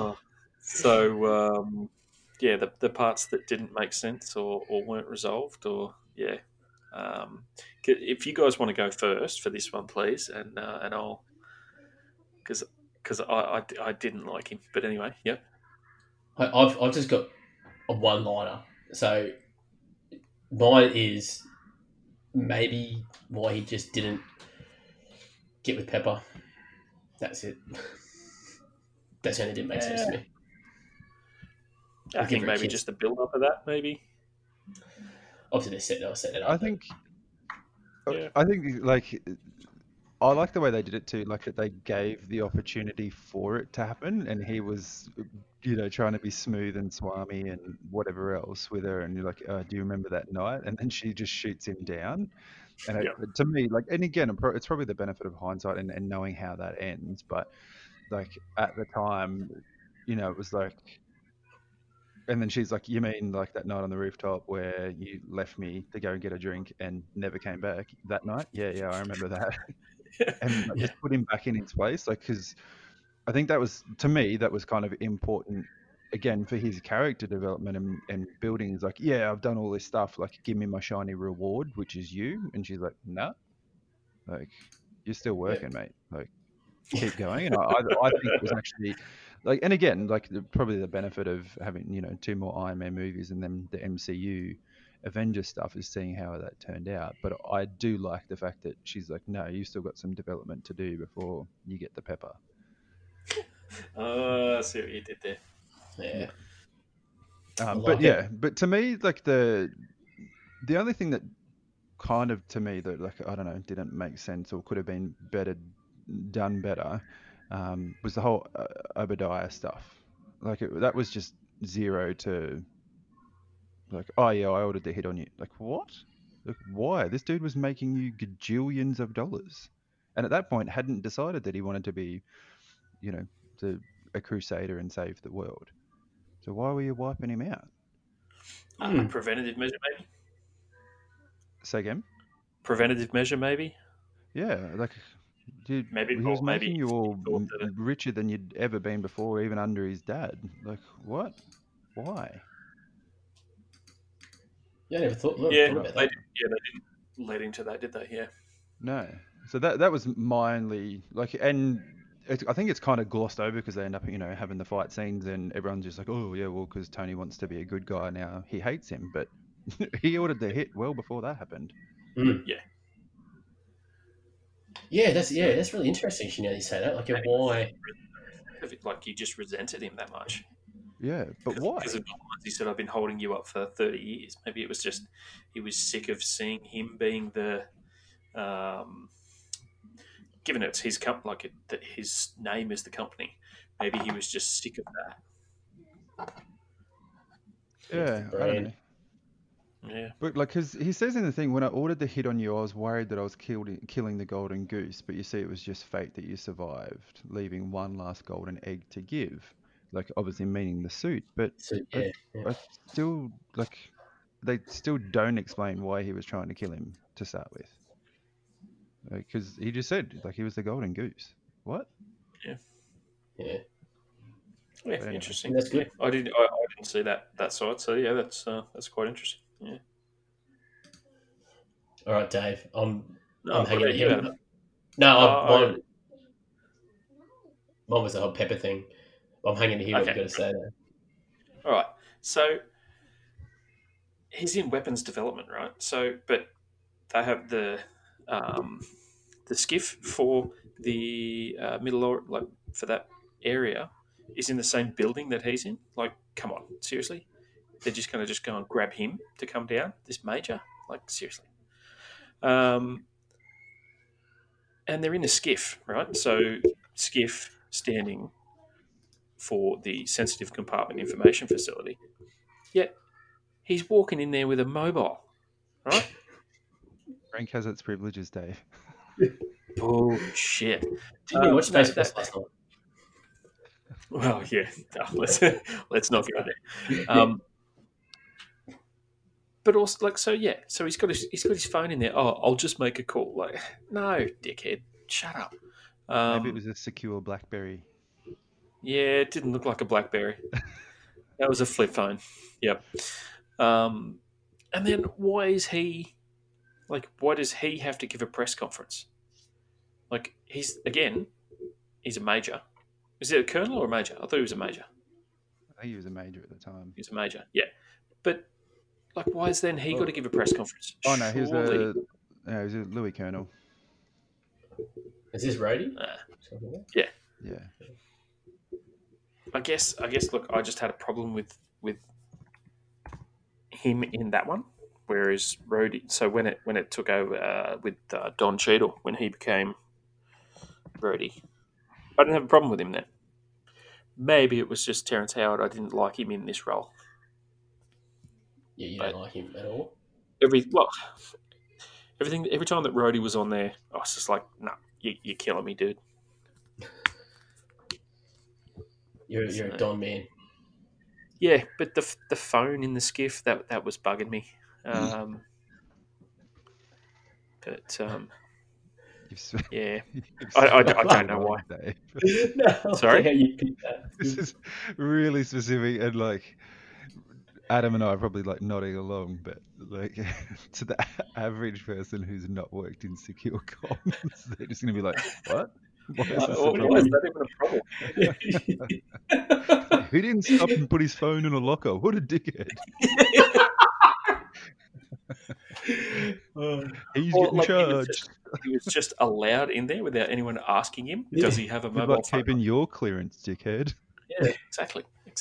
So yeah, the parts that didn't make sense or weren't resolved, or yeah. If you guys want to go first for this one, please, and I'll because I didn't like him, but anyway, yep. I've just got a one liner. So mine is maybe why he just didn't get with Pepper. That's it. That's the only didn't make sense to me. I Like think every maybe kid, just the build up of that, maybe. obviously they were setting it I up. But think Yeah, I think like I like the way they did it too, like that they gave the opportunity for it to happen, and he was, trying to be smooth and swami and whatever else with her, and you're like, do you remember that night? And then she just shoots him down, and yeah, to me, like, and again, it's probably the benefit of hindsight and knowing how that ends, but like at the time, it was like, and then she's like, you mean like that night on the rooftop where you left me to go and get a drink and never came back that night? Yeah, yeah, I remember that. And like, yeah, just put him back in his place, like, because I think that was, to me, that was kind of important again for his character development and building. Is like, yeah, I've done all this stuff, like, give me my shiny reward, which is you. And she's like, nah, like, you're still yeah, working, mate, like, keep going. And I think it was actually like, and again, like, probably the benefit of having, two more Iron Man movies and then the MCU Avengers stuff is seeing how that turned out. But I do like the fact that she's like, no, you still got some development to do before you get the pepper. I see what you did there. yeah. Yeah. I But like it. yeah, but to me, like, the only thing that kind of, to me, that, like, I don't know, didn't make sense or could have been done better, was the whole Obadiah stuff. Like, that was just zero to, like, oh yeah, I ordered the hit on you. Like, what? Like, why? This dude was making you gajillions of dollars, and at that point hadn't decided that he wanted to be, you know, the, a crusader and save the world. So why were you wiping him out? Preventative measure, maybe. Say again? Preventative measure, maybe. Yeah, like Maybe, he was or maybe making you he all thought that. richer than you'd ever been before, even under his dad. Like what? Why? Yeah, I never thought about Yeah, that. they didn't lead into that, did they? Yeah. No. So that was my only like, and I think it's kind of glossed over because they end up having the fight scenes and everyone's just like, oh yeah, well because Tony wants to be a good guy now, he hates him, but he ordered the hit well before that happened. Yeah. Yeah, that's really interesting. Now you say that, like, why? Like you just resented him that much. Yeah, but why? Because of the lines he said, I've been holding you up for 30 years. Maybe it was just he was sick of seeing him being the, given it's his company, like that his name is the company. Maybe he was just sick of that. Yeah, I don't know. Yeah. But like, because he says in the thing, when I ordered the hit on you, I was worried that I was killing the golden goose. But you see, it was just fate that you survived, leaving one last golden egg to give. Like, obviously meaning the suit. But So I, I still like, they still don't explain why he was trying to kill him to start with. Because he just said like he was the golden goose. What? Yeah. Yeah. Yeah, Anyway. interesting. That's good. I didn't see that side. So yeah, that's quite interesting. Yeah. All right, Dave. I'm What hanging about the you, head. Adam? No, mine was the whole pepper thing. I'm hanging to hear what you Okay. got to say there. All right. So he's in weapons development, right? So, but they have the skiff for the middle or like for that area is in the same building that he's in. Like, come on, seriously? They're just going to just go and grab him to come down. This major, like, seriously. And they're in a skiff, right? So skiff standing for the sensitive compartment information facility. Yet he's walking in there with a mobile, right? Rank has its privileges, Dave. Bullshit. Didn't you watch No, Space Force last night? Well, yeah. No, let's not go there. But also, like, so yeah. So he's got his phone in there. Oh, I'll just make a call. Like, no, dickhead, shut up. Maybe it was a secure BlackBerry. Yeah, it didn't look like a BlackBerry. That was a flip phone. Yep. And then why does he have to give a press conference? Like, he's a major. Is it a colonel or a major? I thought he was a major. I think he was a major at the time. He's a major, yeah. But like, why is then he got to give a press conference? Oh no, he was Surely- a Louis Colonel. Is this Rody? Yeah. Yeah. I guess. Look, I just had a problem with him in that one. Whereas Rhodey, so when it took over with Don Cheadle, when he became Rhodey, I didn't have a problem with him then. Maybe it was just Terrence Howard. I didn't like him in this role. Yeah, you don't like him at all? Every time that Rhodey was on there, I was just like, no, you're killing me, dude. You're a Don man. Yeah, but the phone in the skiff that was bugging me. Yeah, I don't know why. No, Sorry? how you picked that. This is really specific, and like Adam and I are probably like nodding along, but like to the average person who's not worked in secure comms, they're just gonna be like, "What? Why is this a Why problem? is that even a problem? He didn't stop and put his phone in a locker. What a dickhead! He's getting charged. He was just allowed in there without anyone asking him. Yeah. Does he have a Good mobile luck phone? keeping your clearance, dickhead. Yeah, exactly.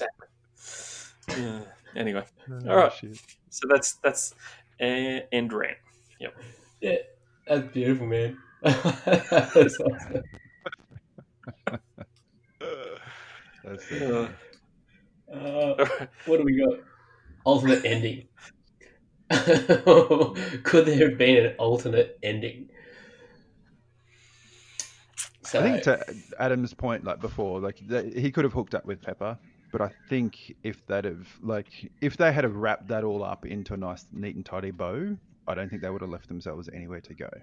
Anyway, Oh, all right. shit. So that's end rant. Yep. Yeah, that's beautiful, man. That's awesome. That's so funny. What do we got? Alternate ending. Could there have been an alternate ending? So, I think to Adam's point, like before, like he could have hooked up with Pepper, but I think if they had have wrapped that all up into a nice, neat and tidy bow, I don't think they would have left themselves anywhere to go.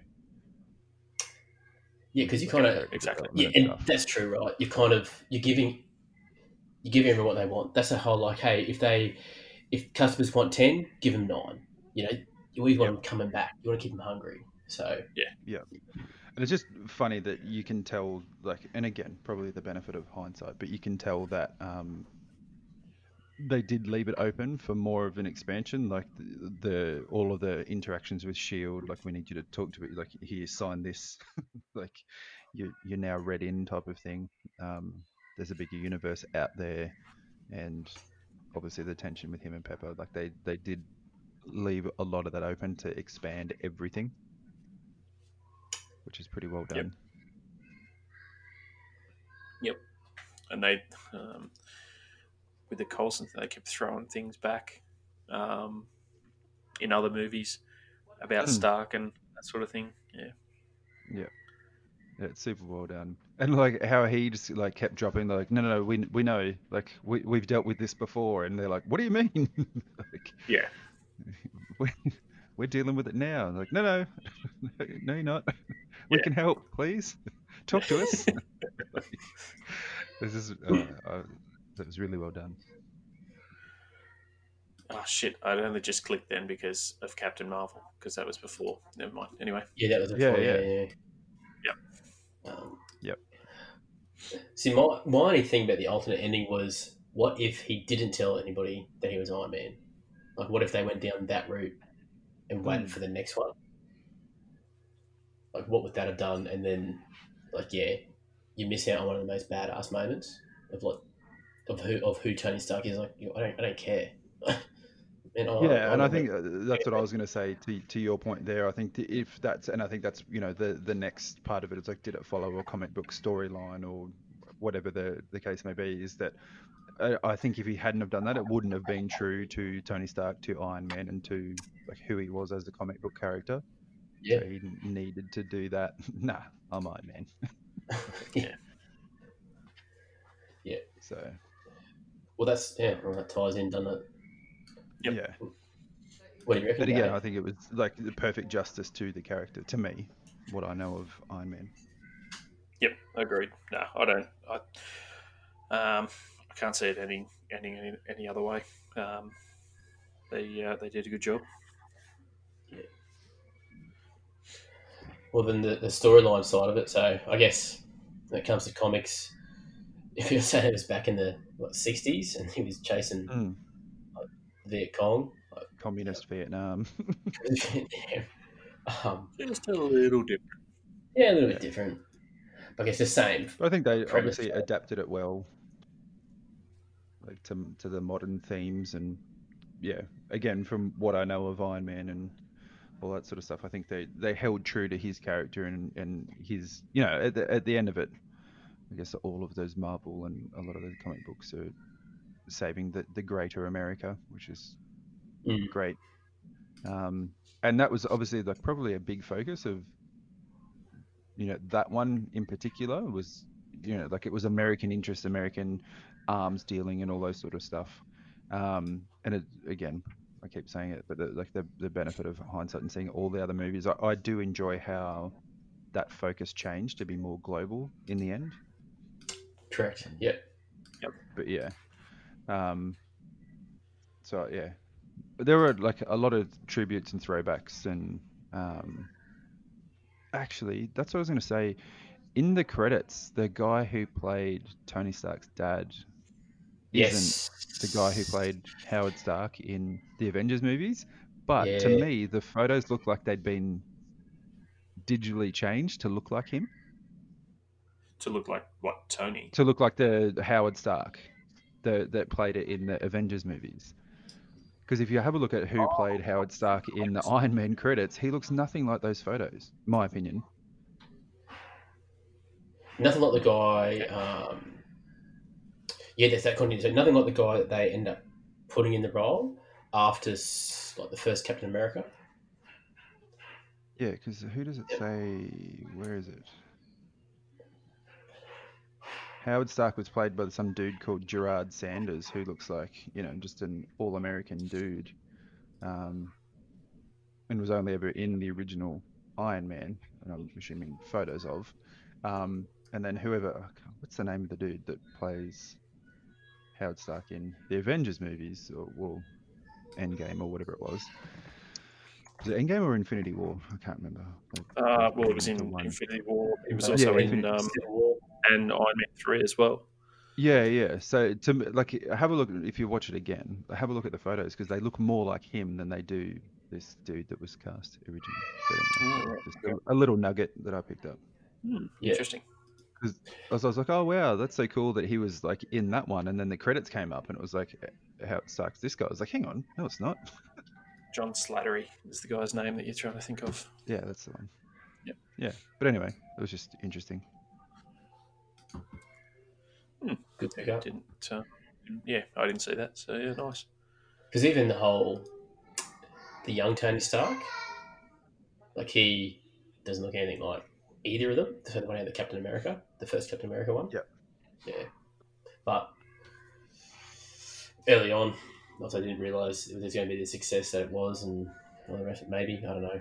Yeah, because you Like kind of character exactly. development yeah, and and stuff. that's true, right? You're giving everyone what they want. That's the whole like, hey, if customers want 10, give them 9. You know, you always want Yep. them coming back. You want to keep them hungry. So Yeah. And it's just funny that you can tell, like, and again, probably the benefit of hindsight, but you can tell that they did leave it open for more of an expansion, like the all of the interactions with Shield. Like, we need you to talk to it, like, here, sign this, like you're now read in type of thing. There's a bigger universe out there, and obviously the tension with him and Pepper, like they did leave a lot of that open to expand everything, which is pretty well Yep. done. Yep. And they, with the Coulson, they kept throwing things back in other movies about Mm. Stark and that sort of thing. Yeah. Yeah. Yeah, it's super well done. And like how he just like kept dropping like, no, we know, like we've dealt with this before, and they're like, what do you mean? Like, Yeah. we, we're dealing with it now. And like, no, no, you're not. We Yeah. can help, please. Talk to us. Like, this is that was really well done. Oh shit! I'd only just clicked then because of Captain Marvel, because that was before. Never mind. Anyway. yeah, that was Yeah, before. yeah, Yeah. Yep. yep. See, my only thing about the alternate ending was, what if he didn't tell anybody that he was Iron Man? Like, what if they went down that route and waited Mm. for the next one? Like, what would that have done? And then, like, yeah, you miss out on one of the most badass moments of like of who Tony Stark is. Like, I don't care. And Yeah, I'm and I not meant think that's what I was going to say to your point there. I think if that's, and I think that's, the next part of it is like, did it follow a comic book storyline or whatever the case may be, is that I think if he hadn't have done that, it wouldn't have been true to Tony Stark, to Iron Man, and to like who he was as a comic book character. yeah. So he needed to do that. Nah, I'm Iron Man. Like, Yeah. Yeah. so Well, well, that ties in, doesn't it? Yep. yeah, What do you reckon, but again, Gary? I think it was like the perfect justice to the character, to me, what I know of Iron Man. Yep. Agreed. No, I don't. I can't see it any other way. Um, they did a good job. Yeah. Well, then the storyline side of it. So I guess when it comes to comics, if you're saying it was back in the 60s and he was chasing Mm. Viet Cong, like, Communist Vietnam. Just a little different. yeah, a little bit Yeah, different. But I guess the same but I think they premise. obviously adapted it well, like to the modern themes. And yeah, again, from what I know of Iron Man and all that sort of stuff, I think they held true to his character and his, at the end of it, I guess all of those Marvel and a lot of the comic books are saving the greater America, which is Mm, great. And that was obviously like probably a big focus of, that one in particular was, like it was American interest, American arms dealing and all those sort of stuff. And it, again, I keep saying it, but like the benefit of hindsight and seeing all the other movies, I do enjoy how that focus changed to be more global in the end. correct. Yep. Yep. But yeah, um, so yeah, there were like a lot of tributes and throwbacks, and actually, that's what I was going to say. In the credits, the guy who played Tony Stark's dad isn't Yes. the guy who played Howard Stark in the Avengers movies, but to Yeah. me, the photos look like they'd been digitally changed to look like him, To look like what, Tony? to look like the Howard Stark that played it in the Avengers movies. Because if you have a look at who played Howard Stark in the Iron Man credits, he looks nothing like those photos, my opinion. Nothing like the guy. Okay. Yeah, there's that continuity. So nothing like the guy that they end up putting in the role after like the first Captain America. Yeah, because who does it Yep. say? Where is it? Howard Stark was played by some dude called Gerard Sanders, who looks like, just an all-American dude, and was only ever in the original Iron Man, and I'm assuming photos of. And then what's the name of the dude that plays Howard Stark in the Avengers movies, or well, Endgame or whatever it was? Was it Endgame or Infinity War? I can't remember. They both Well, it blend was into in one. Infinity War. He was Yeah, also in Infinity. Civil War. and Iron Man 3 as well. Yeah. So have a look if you watch it again. Have a look at the photos because they look more like him than they do this dude that was cast originally. But anyway, just a little nugget that I picked up Yeah. Interesting. because I was like, oh wow, that's so cool that he was like in that one, and then the credits came up and it was like, how it sucks. This guy I was like, hang on, no, it's not. John Slattery is the guy's name that you're trying to think of. Yeah, that's the one. Yep. Yeah, but anyway, it was just interesting. Good pick up. I didn't see that. So yeah, nice. Because even the young Tony Stark, like he doesn't look anything like either of them. The one had the Captain America, the first Captain America one. Yep. Yeah. But early on, I didn't realise it was going to be the success that it was, and all the rest. Maybe I don't know.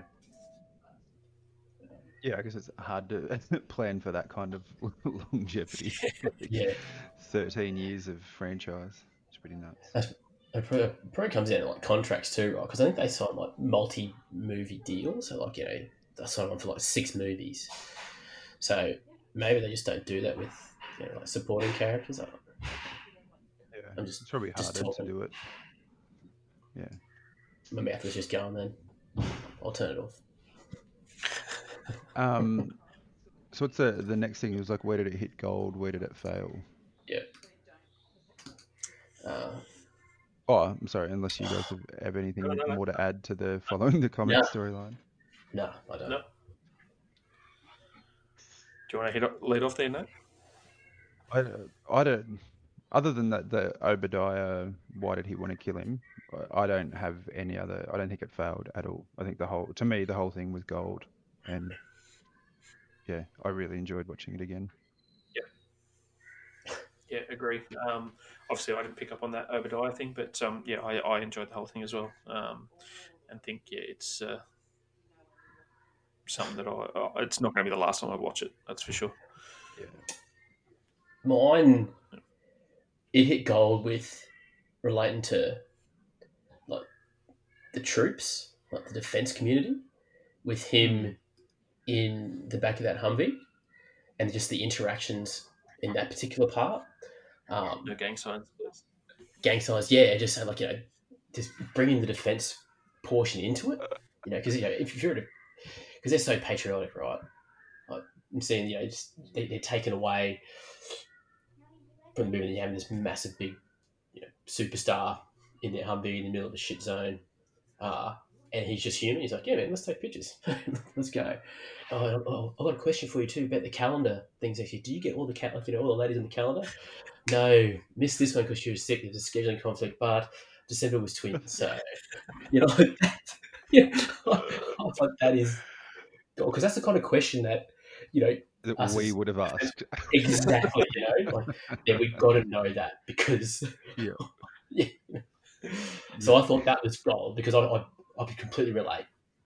Yeah, I guess it's hard to plan for that kind of longevity. Yeah. 13 years of franchise. It's pretty nuts. It probably comes down to like contracts too, right? Because I think they sign like multi-movie deals, so like they sign on for like 6 movies. So maybe they just don't do that with like supporting characters. I don't know. Yeah, I'm it's probably just harder to talking. do it. Yeah. My mouth was just going then. I'll turn it off. So what's the next thing? It was like, where did it hit gold? Where did it fail? Yeah. Oh, I'm sorry. Unless you guys have anything more to add to the following the comic storyline. No, I don't. No. Do you want to lead off there, Nate? I don't. Other than that, the Obadiah, why did he want to kill him? I don't have any other. I don't think it failed at all. I think the whole thing was gold, and yeah, I really enjoyed watching it again. Yeah, agree. Obviously, I didn't pick up on that Obadiah thing, but I enjoyed the whole thing as well, and think it's something that it's not going to be the last time I watch it. That's for sure. Yeah. Mine, it hit gold with relating to like the troops, like the defense community, with him in the back of that Humvee, and just the interactions in that particular part. No gang signs, please. Gang signs, yeah, just like just bringing the defense portion into it, because if you're because they're so patriotic, right? Like I'm seeing, just they're taken away from the movie, and you have this massive big, superstar in their Humvee in the middle of a shit zone, and he's just human. He's like, yeah, man, let's take pictures. Let's go. Oh, I've got a question for you too about the calendar things. Actually, do you get all the all the ladies on the calendar? No, missed this one because she was sick. There was a scheduling conflict, but December was twins, so like that. Yeah, I was like, that is because that's the kind of question that That we would have asked. exactly. We've got to know that because Yeah. yeah. So I thought that was gold because I could completely relate.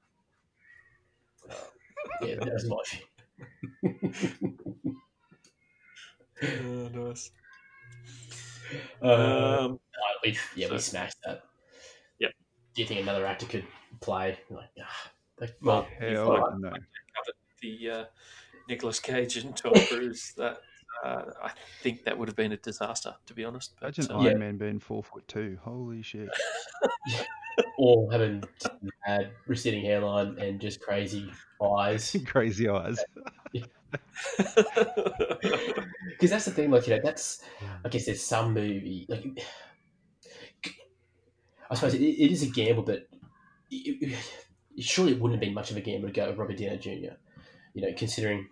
Yeah, that was my Nice. we smashed that. Yep. Do you think another actor could play? Hell no. The Nicolas Cage and Tom Cruise. That I think that would have been a disaster, to be honest. But, Imagine Iron Man being 4'2". Holy shit. Or having had receding hairline and just crazy eyes. Crazy eyes. Because that's the thing, that's, I guess there's some movie, I suppose it is a gamble, but surely it wouldn't have been much of a gamble to go with Robert Downey Jr., considering,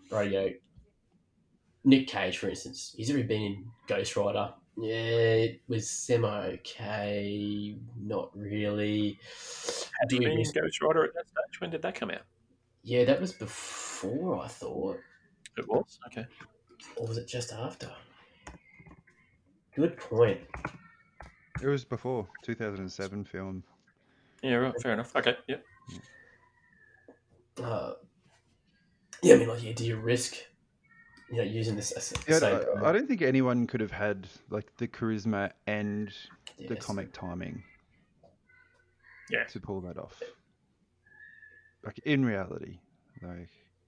Nick Cage, for instance, he's already been in Ghost Rider. Yeah, it was semi-okay, not really. Had he been in Ghost Rider at that stage? When did that come out? Yeah, that was before, I thought. It was? Okay. Or was it just after? Good point. It was before 2007 film. Yeah, right. Fair enough. Okay. Yeah. Yeah, I mean, like, yeah, do you risk, using this as Yeah, say, I don't think anyone could have had like the charisma and the yes. comic timing Yeah. to pull that off. Like in reality, like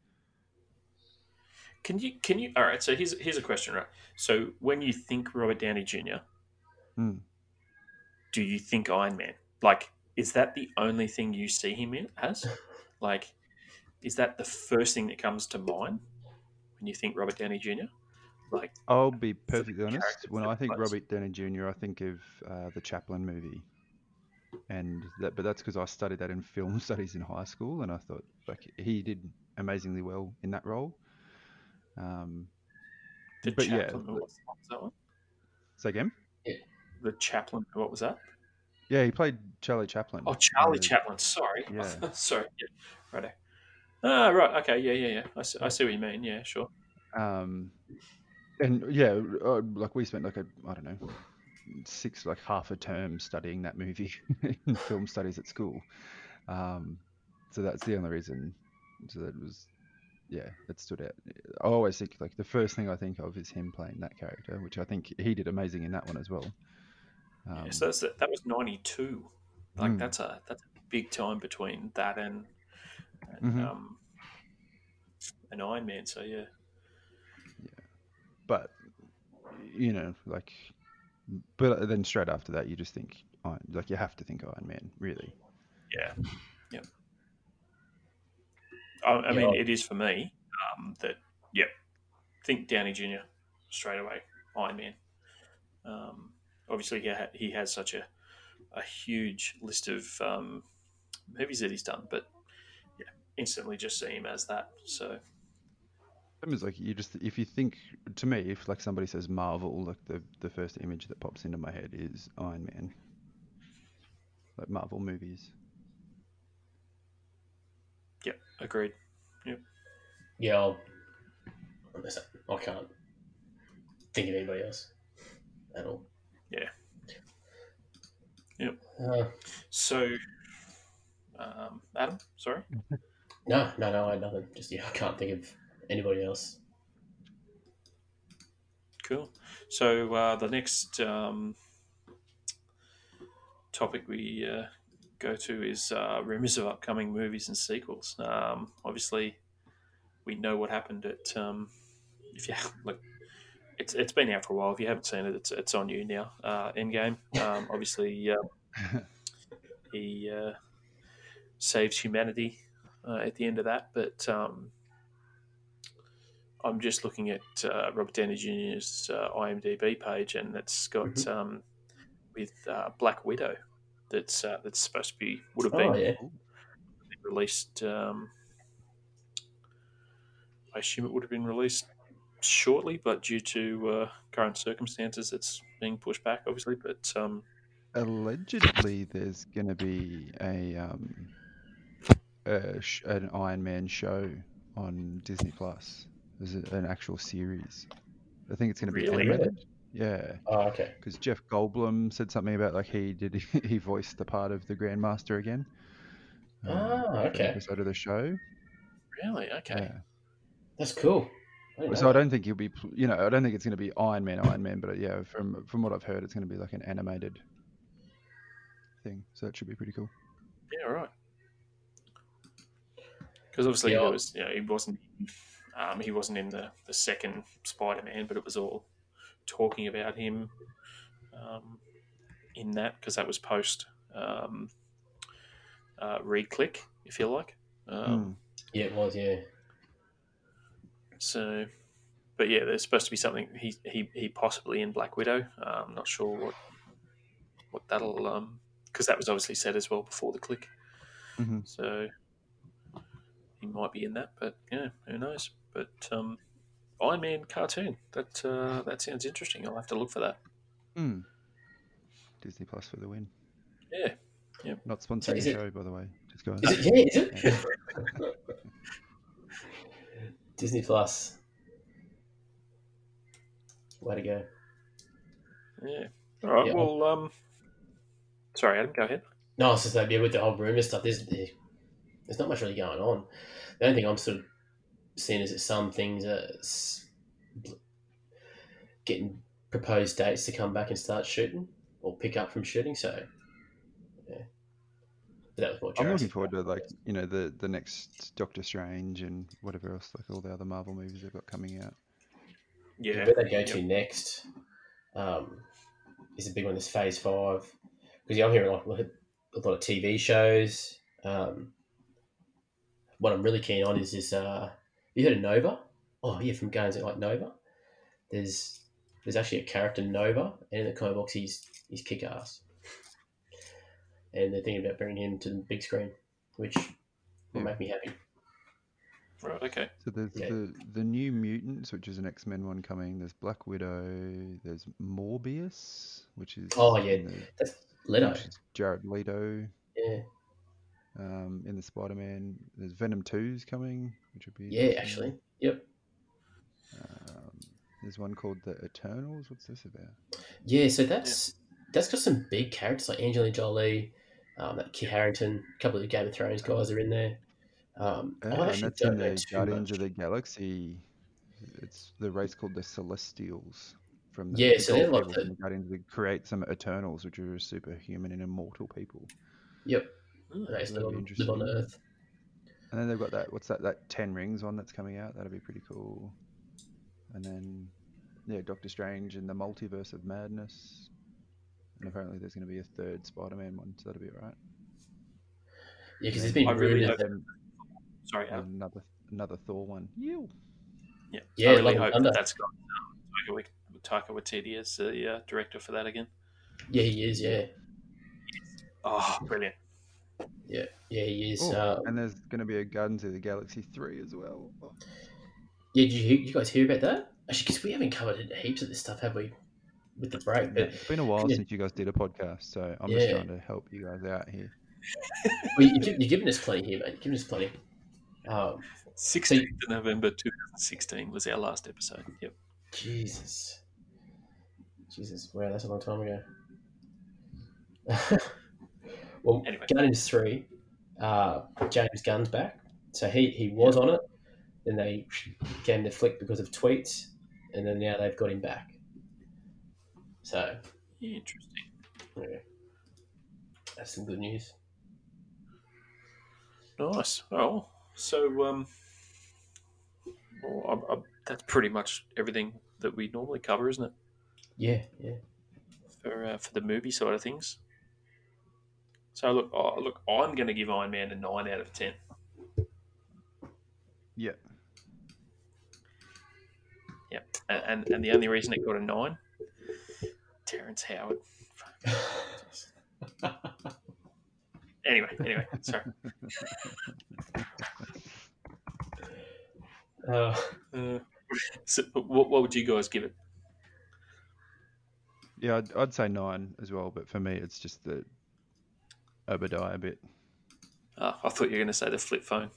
Can you? All right. So here's a question, right? So when you think Robert Downey Jr., hmm. do you think Iron Man? Like, is that the only thing you see him in as? Like, is that the first thing that comes to mind when you think Robert Downey Jr.? Like, I'll be for the perfectly honest. characters When that I he think plays? Robert Downey Jr., I think of the Chaplin movie, but that's because I studied that in film studies in high school, and I thought like he did amazingly well in that role. Um, The but yeah, Chaplin. What was that one? say again. Yeah. The Chaplin. What was that? Yeah, he played Charlie Chaplin Oh, in Charlie the Chaplin. Sorry. yeah. Sorry. Yeah. Right. Ah, right. Okay. Yeah. Yeah. Yeah. I see what you mean. Yeah. Sure. Um, and yeah, like we spent like I don't know, like half a term studying that movie in film studies at school. Um, so that's the only reason. So that was yeah, it stood out. I always think like the first thing I think of is him playing that character, which I think he did amazing in that one as well. Yeah. Um, So that was 92. Like mm, that's a big time between that and hmm. um an Iron Man. So yeah. Yeah, but like, but then straight after that, you just think like you have to think Iron Man, really. Yeah. Yeah. I Yeah, mean, it is for me that, yeah, think Downey Jr. straight away, Iron Man. Um, obviously, he has such a huge list of movies that he's done, but yeah, instantly just see him as that. So, It's like you just if you think to me if like somebody says Marvel, like the first image that pops into my head is Iron Man, like Marvel movies. yeah, agreed. Yep. yeah. Listen, I can't think of anybody else at all. Yeah. Yep. Uh, So, Adam, sorry. no, I had nothing. Just I can't think of anybody else. Cool. So, the next topic we go to is rumors of upcoming movies and sequels. Obviously, we know what happened at if you look, it's been out for a while. If you haven't seen it, it's on you now. Endgame. Obviously, he saves humanity at the end of that, but I'm just looking at Robert Downey Jr.'s IMDb page, and it's got Mm-hmm. with Black Widow. That's supposed to be would have Oh been yeah. released. I assume it would have been released shortly, but due to current circumstances, it's being pushed back, obviously. But Allegedly, there's gonna be an Iron Man show on Disney Plus. There's an actual series. I think it's gonna be really, Really? animated. Yeah, Oh, okay. because Jeff Goldblum said something about like he voiced the part of the Grandmaster again Ah, for an okay. episode of the show. really, okay, Yeah. That's cool. I didn't know So I that. don't think he'll be, I don't think it's going to be Iron Man, but yeah, from what I've heard, it's going to be like an animated thing. So that should be pretty cool. yeah, right. Because obviously Yeah. there was, he wasn't in the second Spider-Man, but it was all talking about him um, in that because that was post um, re-click, if you like. Mm. Yeah, it was. Yeah. So, but yeah, there's supposed to be something he possibly in Black Widow. Not sure what that'll because that was obviously said as well before the click. Hmm. So he might be in that, but yeah, who knows? But Iron Man cartoon that sounds interesting. I'll have to look for that. Mm. Disney Plus for the win. Yeah, yeah. Not So sponsoring the show, by the way. Just guys. Is it? Yeah. Is Yeah. it? Disney Plus. Way to go. Yeah. All right. Yeah. Well, sorry, Adam. Go ahead. No, it's just like, yeah, with the whole rumour stuff, there's not much really going on. The only thing I'm sort of seeing is that some things are getting proposed dates to come back and start shooting or pick up from shooting. So, yeah, but that was more I'm looking Jurassic forward Park. to like the next Doctor Strange and whatever else, like all the other Marvel movies they've got coming out. Yeah, Yeah. where they go Yep. to next um, is a big one. This Phase 5 because I'm hearing like a lot of TV shows. What I'm really keen on is this. You heard of Nova? Oh yeah, from games like Nova. There's there's actually a character Nova, and in the comic books he's kick ass, and they're thinking about bringing him to the big screen, which will Yeah. make me happy. Right. Okay. So there's Yeah. the New Mutants, which is an X-Men one coming. There's Black Widow. There's Morbius, which is Oh yeah, in the that's Leto. which is Jared Leto. Yeah, In the Spider-Man. There's Venom 2's coming, which would be yeah, interesting. actually, yep. There's one called The Eternals. What's this about? Yeah, so Yeah. that's got some big characters like Angelina Jolie, that Kit Harington, a couple of the Game of Thrones guys are in there. I And actually that's in don't know the too Guardians much. of the Galaxy. It's the race called the Celestials from Yeah, the so they're gold like people from the Guardians. They create some Eternals, which are superhuman and immortal people. yep, Mm. they So just that'll be live on interesting. Earth. And then they've got that. What's that? That Ten Rings one that's coming out. That'll be pretty cool. And then yeah, Doctor Strange and the Multiverse of Madness. And apparently there's going to be a third Spider-Man one, so that'll be all right. Yeah, And because there's then I been really rumors hope. that Sorry, Adam. another Thor one. You. Yeah. I yeah, really Love and hope Thunder. that's got Taika Waititi as the director for that again. Yeah, he is. Yeah, Oh, brilliant. yeah, he is. Oh, and there's going to be a Guardians of the Galaxy 3 as well. Oh. Yeah, did you guys hear about that? Actually, because we haven't covered heaps of this stuff, have we? With the break, No, but it's been a while yeah, since you guys did a podcast, so I'm just yeah. trying to help you guys out here. Well, you're giving us plenty here, mate. You're giving us plenty. So 16th of November 2016 was our last episode. Yep. Jesus, wow, that's a long time ago. Well, Anyway. Guardians 3, James Gunn's back. So he was on it, then they gave him the flick because of tweets, and then now they've got him back. So, Interesting. yeah, that's some good news. Nice. Oh, so that's pretty much everything that we normally cover, isn't it? Yeah. For the movie side of things. So look, I'm going to give Iron Man a 9 out of 10. Yeah. Yeah, and the only reason it got a 9, Terrence Howard. Anyway, sorry. So what would you guys give it? Yeah, I'd say 9 as well, but for me, it's just the Obadiah bit. I thought you were going to say the flip phone.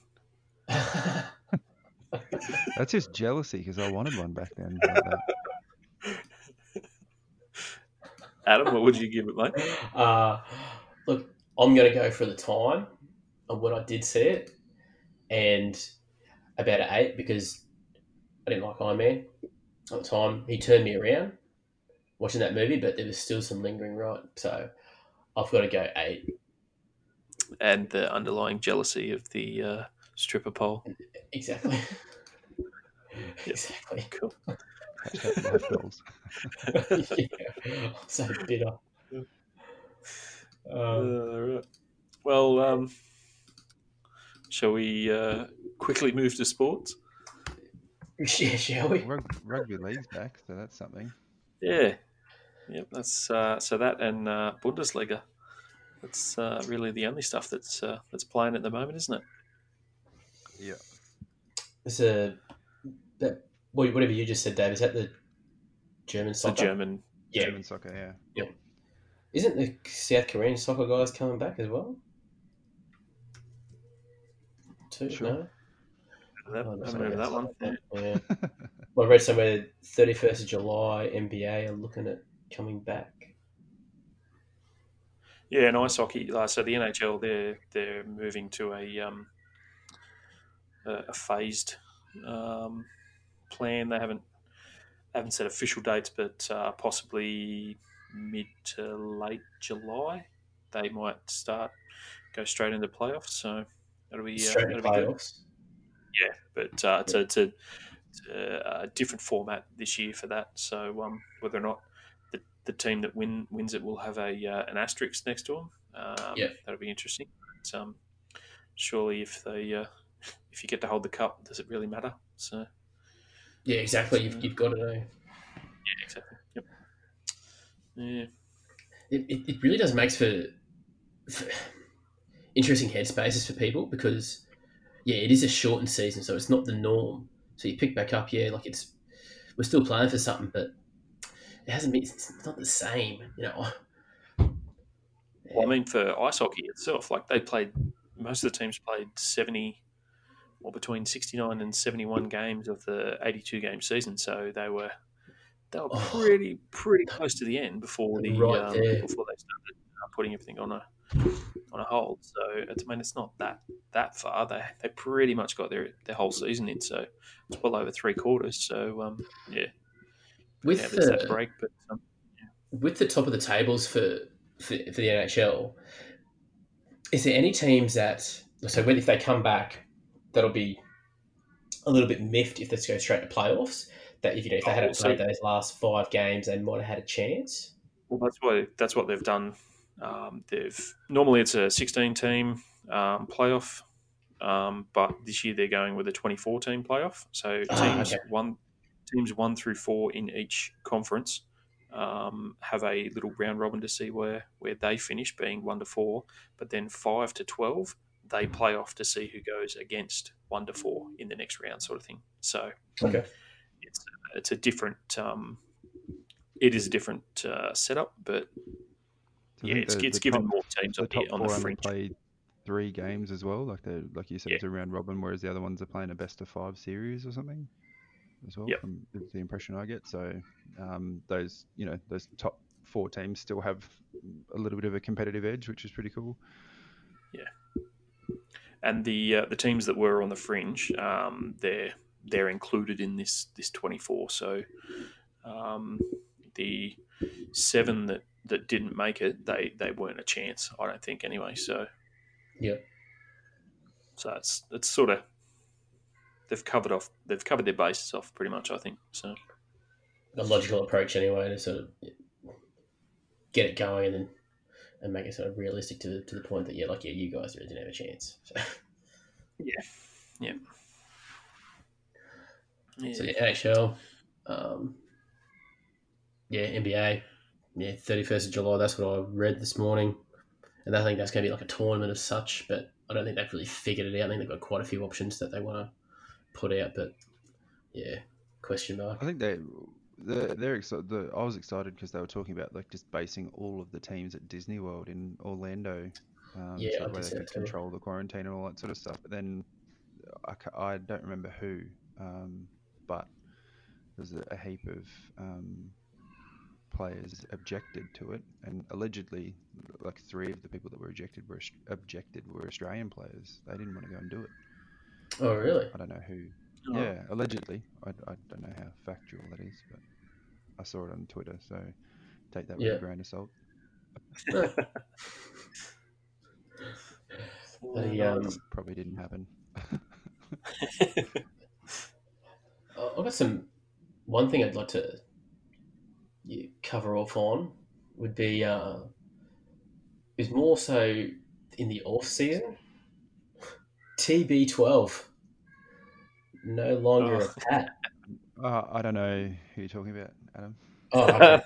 That's just jealousy because I wanted one back then. Like that. Adam, what would you give it, mate? Look, I'm going to go for the time of when I did see it, and about an 8 because I didn't like Iron Man at the time. He turned me around watching that movie, but there was still some lingering right. So I've got to go 8. And the underlying jealousy of the stripper pole. Exactly. Yep. Exactly. Cool. Hashtag life goals. Yeah, I'm so bitter. Right. Well, shall we quickly move to sports? Yeah, shall we? Rugby league's back, so that's something. Yeah. Yep. That's so that and Bundesliga. That's really the only stuff that's playing at the moment, isn't it? Yeah. It's whatever you just said, Dave. Is that the German It's the soccer? German. Yeah. German soccer, yeah. Isn't the South Korean soccer guys coming back as well? Too? Sure. No? I haven't heard of that one. Yeah. Well, I read somewhere 31st of July NBA are looking at coming back. Yeah, and ice hockey. So the NHL, they're moving to a phased plan. They haven't set official dates, but possibly mid to late July, they might go straight into playoffs. So Straight to that'll be good. playoffs. Yeah, but it's a different format this year for that. So whether or not the team that wins it will have an asterisk next to them, Yeah. that'll be interesting. But, surely, if you get to hold the cup, does it really matter? So Yeah, exactly. You've got to know. yeah, exactly. Yep. Yeah. It really does make for interesting headspaces for people because yeah, it is a shortened season, so it's not the norm. So you pick back up, yeah, like we're still playing for something, but it hasn't been. It's not the same, you know. Well, I Yeah. mean, for ice hockey itself, like most of the teams played 70 or between 69 and 71 games of the 82 game season. So they were Oh, pretty close to the end right there. before they started putting everything on a hold. So it's not that far. They pretty much got their whole season in. So it's well over three quarters. So yeah, yeah, With there's that the break. But with the top of the tables for the NHL, is there any teams that so if they come back, that'll be a little bit miffed if they go straight to playoffs? That if they oh, hadn't played so those last 5 games, they might have had a chance. well, that's what they've done. They've normally it's a 16 team playoff, but this year they're going with a 24 team playoff. So Ah, okay. teams 1 through 4 in each conference have a little round robin to see where they finish, being 1 to 4. But then 5 to 12 they play off to see who goes against 1 to 4 in the next round, sort of thing. So Okay. it's it's a different it is a different setup, but So I yeah, think it's given more teams the on top the four only fringe. play 3 games as well. Like you said, Yeah, it's a round robin, whereas the other ones are playing a best of 5 series or something as well. yep, From is the impression I get. So those top 4 teams still have a little bit of a competitive edge, which is pretty cool. yeah. And the teams that were on the fringe, they're included in this 24. So the 7 that didn't make it, they weren't a chance, I don't think anyway. So Yeah. it's sort of they've covered their bases off pretty much, I think. So A logical approach anyway to sort of get it going and make it sort of realistic to the point that you guys really didn't have a chance. So, yeah, yeah, so yeah. yeah, NHL, yeah, NBA, yeah, 31st of July. That's what I read this morning, and I think that's going to be like a tournament as such. But I don't think they've really figured it out. I think they've got quite a few options that they want to put out, but yeah, question mark. I think they're excited. I was excited because they were talking about like just basing all of the teams at Disney World in Orlando, Yeah, so I that way did they say could that too. control the quarantine and all that sort of stuff. But then I don't remember who, but there's a heap of players objected to it, and allegedly, like 3 of the people that were objected were Australian players. They didn't want to go and do it. Oh, really? I don't know who. Oh, Yeah, allegedly. I don't know how factual that is, but I saw it on Twitter, so take that with a Yeah. grain of salt. No, the nice. Probably didn't happen. I've got some. One thing I'd like to cover off on would be is more so in the off season. TB12 no longer Oh. a Pat. I don't know who you're talking about, Adam. Oh, okay.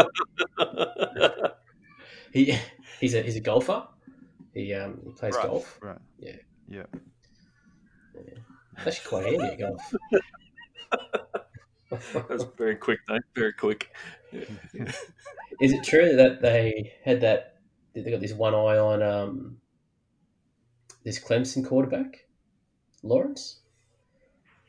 He he's a golfer. He plays Right. golf. Right. Yeah, Yeah. yeah. It's actually quite handy at golf. That was very quick, though. Very quick. Is it true that they had that? They got this one eye on this Clemson quarterback, Lawrence?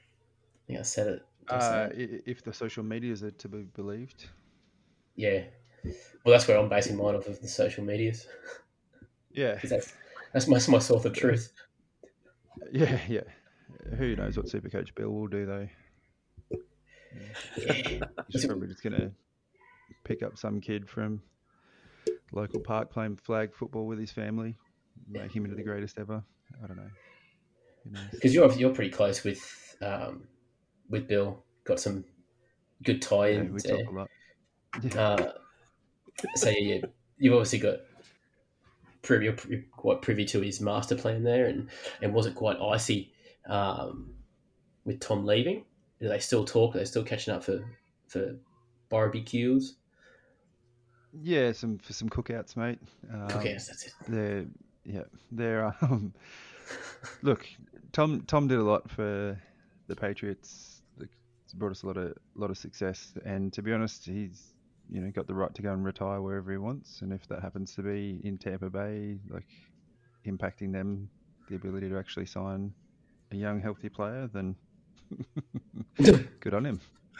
I think I said it. Did I say it? If the social medias are to be believed. Yeah. Well, that's where I'm basing mine off of the social medias Yeah, because that's my source of truth. yeah. Who knows what Supercoach Bill will do though? Yeah. He's probably just gonna pick up some kid from local park playing flag football with his family, make him into the greatest ever. I don't know. Who knows? Because you're pretty close with Bill. Got some good Yeah, we tie-ins talk there. a lot. Yeah, So you've obviously got you're quite privy to his master plan there, and was it quite icy with Tom leaving? Do they still talk? Are they still catching up for barbecues, yeah. For some cookouts, mate. cookouts? That's it. They're yeah, they're look. Tom did a lot for the Patriots. It's brought us a lot of success, and to be honest, he's got the right to go and retire wherever he wants, and if that happens to be in Tampa Bay, like impacting them, the ability to actually sign a young, healthy player, then good on him.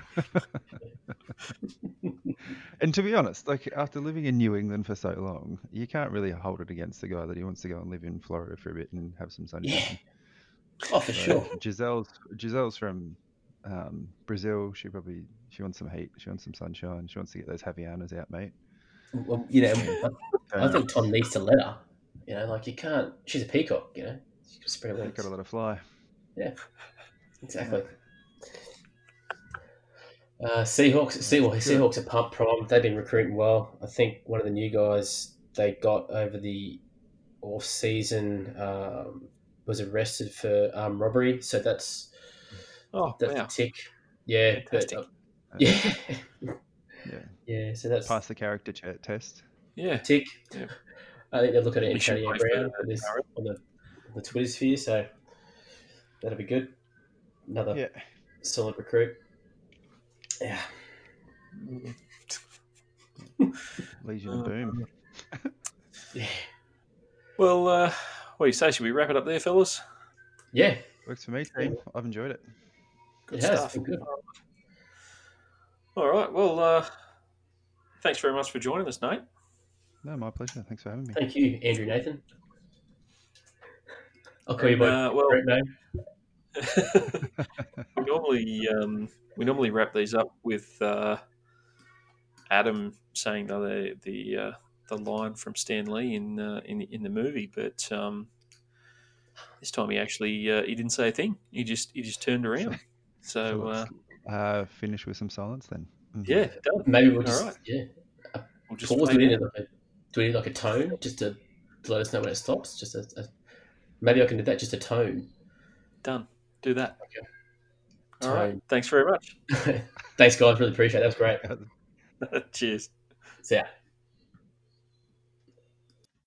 And to be honest, like after living in New England for so long, you can't really hold it against the guy that he wants to go and live in Florida for a bit and have some Yeah. sunshine. Oh, for sure. Giselle's from Brazil. She wants some heat. She wants some sunshine. She wants to get those Havaianas out, mate. Well, I Don't- think Tom needs to let her. Like you can't. She's a peacock. She can spread her Got wings. to let her fly. Yeah, exactly. Seahawks are pump prime. They've been recruiting well. I think one of the new guys they got over the off season was arrested for robbery. So that's Oh, a wow. tick. Yeah, Fantastic. but yeah, Yeah, yeah. So that's pass the character test. Yeah. tick. Yeah. I think they're looking at He should Antonio play for Brown for this NRL. on the Twitter sphere. So that'll be good. Another Yeah, solid recruit. Yeah. Legion of Boom. Yeah. Well, what do you say? Should we wrap it up there, fellas? Yeah. Works for me, team. I've enjoyed it. Good It has stuff. been good. All right. Well, thanks very much for joining us, Nate. No, my pleasure. Thanks for having me. Thank you, Andrew Nathan. I'll call you And, by correct name. we normally wrap these up with Adam saying the line from Stan Lee in the movie, but this time he actually he didn't say a thing. He just turned around. So Finish with some silence then. yeah, done. Maybe we'll All just right. We'll just pause. fade Do out. we need like a tone just to let us know when it stops? Just maybe I can do that. Just a tone. Done. Do that. Okay. All right. Tone. Thanks very much. Thanks, guys. Really appreciate it. That was great. Cheers. See ya.